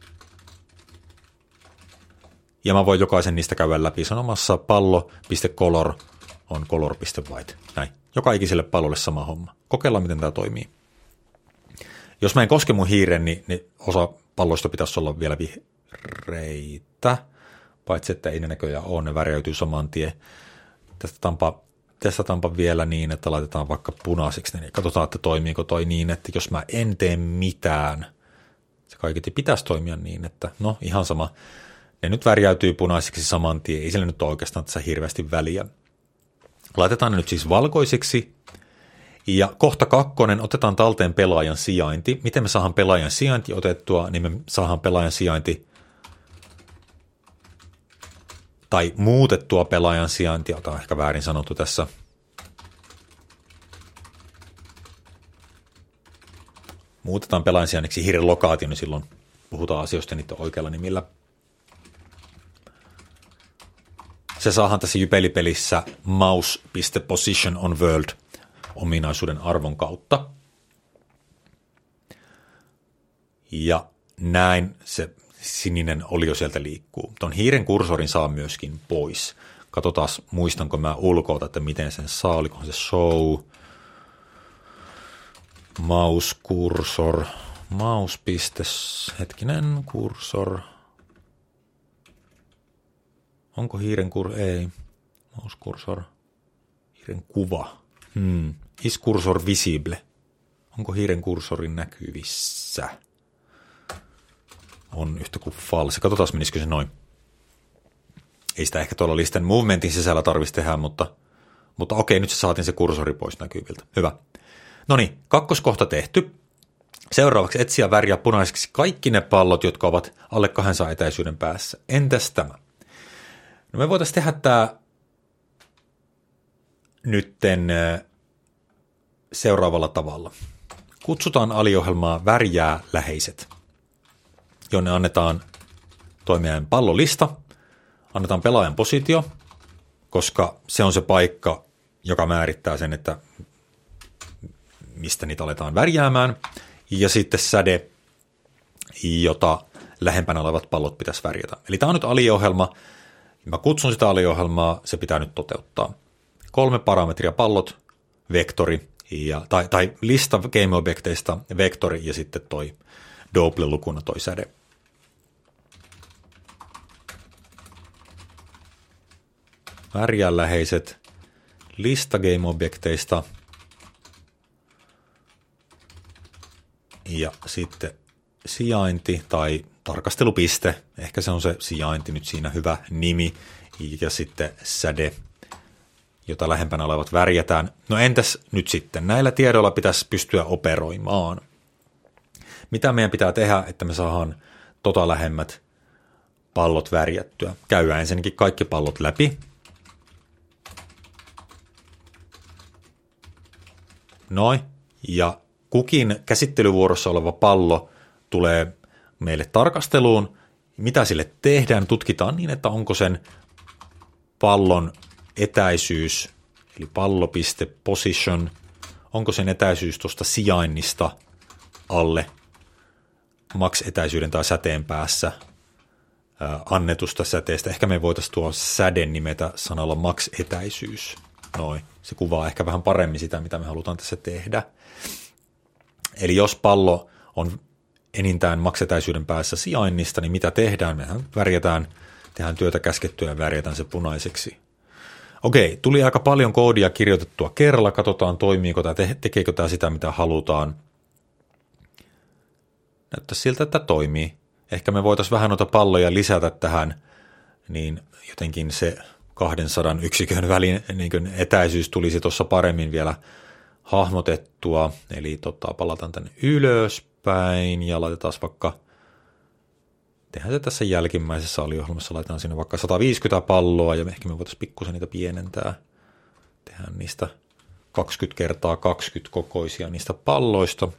ja mä voin jokaisen niistä käydä läpi sanomassa pallo.color on color.white. Näin. Joka ikiselle pallolle sama homma. Kokeillaan, miten tämä toimii. Jos mä en koske mun hiiren, niin osa palloista pitäisi olla vielä vihreitä, paitsi että ei ne näköjään ole, ne värjäytyy saman tien. Testataanpa vielä niin, että laitetaan vaikka punaiseksi, niin katsotaan, että toimiiko toi niin, että jos mä en tee mitään, se kaiketi pitäisi toimia niin, että no ihan sama, ne nyt värjäytyy punaiseksi saman tien, ei sillä nyt ole oikeastaan tässä hirveästi väliä. Laitetaan ne nyt siis valkoisiksi. Ja kohta 2, otetaan talteen pelaajan sijainti. Miten me saadaan pelaajan sijainti otettua, niin me saadaan pelaajan sijainti tai muutettua pelaajan sijaintia, jota on ehkä väärin sanottu tässä. Muutetaan pelaajan sijainniksi hiiren lokaatio, niin silloin puhutaan asioista niiden oikealla nimillä. Se saadaan tässä Jypeli-pelissä mouse.position on world ominaisuuden arvon kautta. Ja näin se sininen olio sieltä liikkuu. Tuon hiiren kursorin saa myöskin pois. Katsotaan, muistanko mä ulkoa, että miten sen saa. Olikohan se show, mouse, kursor, mouse, hetkinen, kursor. Onko hiiren ei, mouse, kursor, hiiren kuva. Is cursor visible? Onko hiiren kursorin näkyvissä? On yhtä kuin false. Katsotaan, menisikö se noin. Ei sitä ehkä tuolla listen movementin sisällä tarvitsisi tehdä, mutta okei, nyt se saatiin se kursori pois näkyviltä. Hyvä. No niin, 2. kohta tehty. Seuraavaksi etsiä väriä punaiseksi kaikki ne pallot, jotka ovat alle 200 etäisyyden päässä. Entäs tämä? No me voitaisiin tehdä tämä nytten seuraavalla tavalla. Kutsutaan aliohjelmaa värjää läheiset, jonne annetaan toimijan pallolista, annetaan pelaajan positio, koska se on se paikka, joka määrittää sen, että mistä niitä aletaan värjäämään, ja sitten säde, jota lähempänä olevat pallot pitäisi värjätä. Eli tämä on nyt aliohjelma, mä kutsun sitä aliohjelmaa, se pitää nyt toteuttaa. 3 parametria pallot, vektori, tai lista game-objekteista, vektori ja sitten toi double-lukuna toi säde. Värjää läheiset, lista game-objekteista ja sitten sijainti tai tarkastelupiste, ehkä se on se sijainti nyt siinä hyvä nimi, ja sitten säde, jota lähempänä olevat värjätään. No entäs nyt sitten? Näillä tiedoilla pitäisi pystyä operoimaan. Mitä meidän pitää tehdä, että me saadaan lähemmät pallot värjättyä? Käydään ensinnäkin kaikki pallot läpi. Noin. Ja kukin käsittelyvuorossa oleva pallo tulee meille tarkasteluun. Mitä sille tehdään? Tutkitaan niin, että onko sen pallon etäisyys, eli pallo.position, position, onko sen etäisyys tuosta sijainnista alle max-etäisyyden tai säteen päässä annetusta säteestä. Ehkä me voitaisiin tuo säde nimetä sanalla max-etäisyys. Noin. Se kuvaa ehkä vähän paremmin sitä, mitä me halutaan tässä tehdä. Eli jos pallo on enintään max-etäisyyden päässä sijainnista, niin mitä tehdään? Mehän tehdään työtä käskettyä ja värjätään se punaiseksi. Okei, tuli aika paljon koodia kirjoitettua kerralla. Katsotaan, toimiiko tämä, tekeekö tämä sitä, mitä halutaan. Näyttää siltä, että toimii. Ehkä me voitaisiin vähän noita palloja lisätä tähän, niin jotenkin se 200 yksikön välin niin etäisyys tulisi tuossa paremmin vielä hahmotettua. Eli palataan tänne ylöspäin ja laitetaan vaikka, tehdään se tässä jälkimmäisessä aliohjelmassa, laitetaan sinne vaikka 150 palloa ja ehkä me voitaisiin pikkusen niitä pienentää. Tehdään niistä 20x20 kokoisia niistä palloista.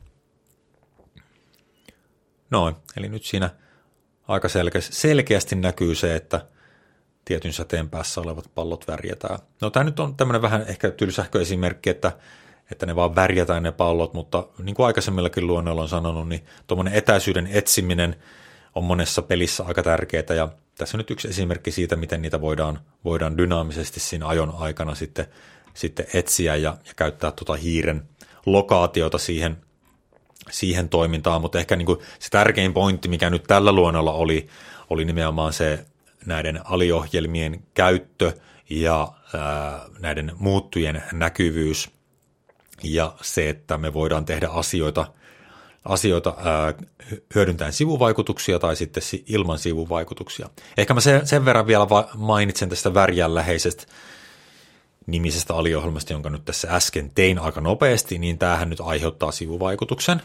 Noin, eli nyt siinä aika selkeästi näkyy se, että tietyn säteen päässä olevat pallot värjätään. No tämä nyt on tämmöinen vähän ehkä tylsähköesimerkki, että ne vaan värjätään ne pallot, mutta niin kuin aikaisemmillakin luonnoilla on sanonut, niin tuommoinen etäisyyden etsiminen on monessa pelissä aika tärkeää, ja tässä on nyt yksi esimerkki siitä, miten niitä voidaan dynaamisesti siinä ajon aikana sitten etsiä ja käyttää hiiren lokaatiota siihen toimintaan, mutta ehkä niin kuin se tärkein pointti, mikä nyt tällä luonnolla oli nimenomaan se näiden aliohjelmien käyttö ja näiden muuttujien näkyvyys ja se, että me voidaan tehdä asioita hyödyntäen sivuvaikutuksia tai sitten ilman sivuvaikutuksia. Ehkä mä sen verran vielä mainitsen tästä värjänläheisestä nimisestä aliohjelmasta, jonka nyt tässä äsken tein aika nopeasti, niin tämähän nyt aiheuttaa sivuvaikutuksen.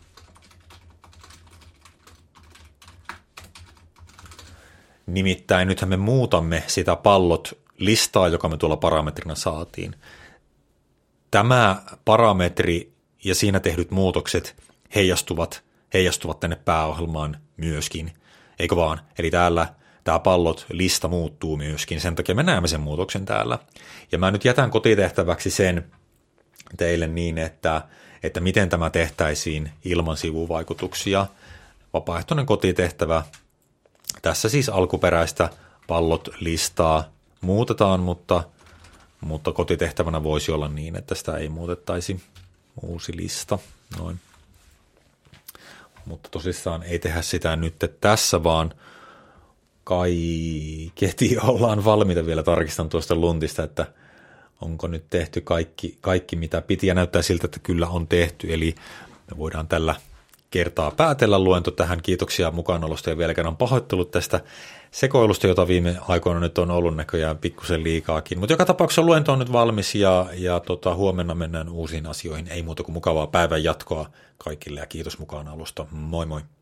Nimittäin nythän me muutamme sitä pallot-listaa, joka me tuolla parametrina saatiin. Tämä parametri ja siinä tehdyt muutokset heijastuvat tänne pääohjelmaan myöskin, eikö vaan? Eli täällä tämä pallot-lista muuttuu myöskin, sen takia me näemme sen muutoksen täällä. Ja mä nyt jätän kotitehtäväksi sen teille niin, että miten tämä tehtäisiin ilman sivuvaikutuksia. Vapaaehtoinen kotitehtävä. Tässä siis alkuperäistä pallot-listaa muutetaan, mutta kotitehtävänä voisi olla niin, että sitä ei muutettaisi. Uusi lista, noin. Mutta tosissaan ei tehdä sitä nyt tässä, vaan kaiketi ollaan valmiita vielä. Tarkistan tuosta luntista, että onko nyt tehty kaikki mitä piti, ja näyttää siltä, että kyllä on tehty, eli me voidaan tällä kertaa päätellä luento tähän. Kiitoksia mukanaolosta ja vielä kerran pahoittelut tästä sekoilusta, jota viime aikoina nyt on ollut näköjään pikkusen liikaakin. Mutta joka tapauksessa luento on nyt valmis ja huomenna mennään uusiin asioihin. Ei muuta kuin mukavaa päivän jatkoa kaikille ja kiitos mukanaolosta. Moi moi!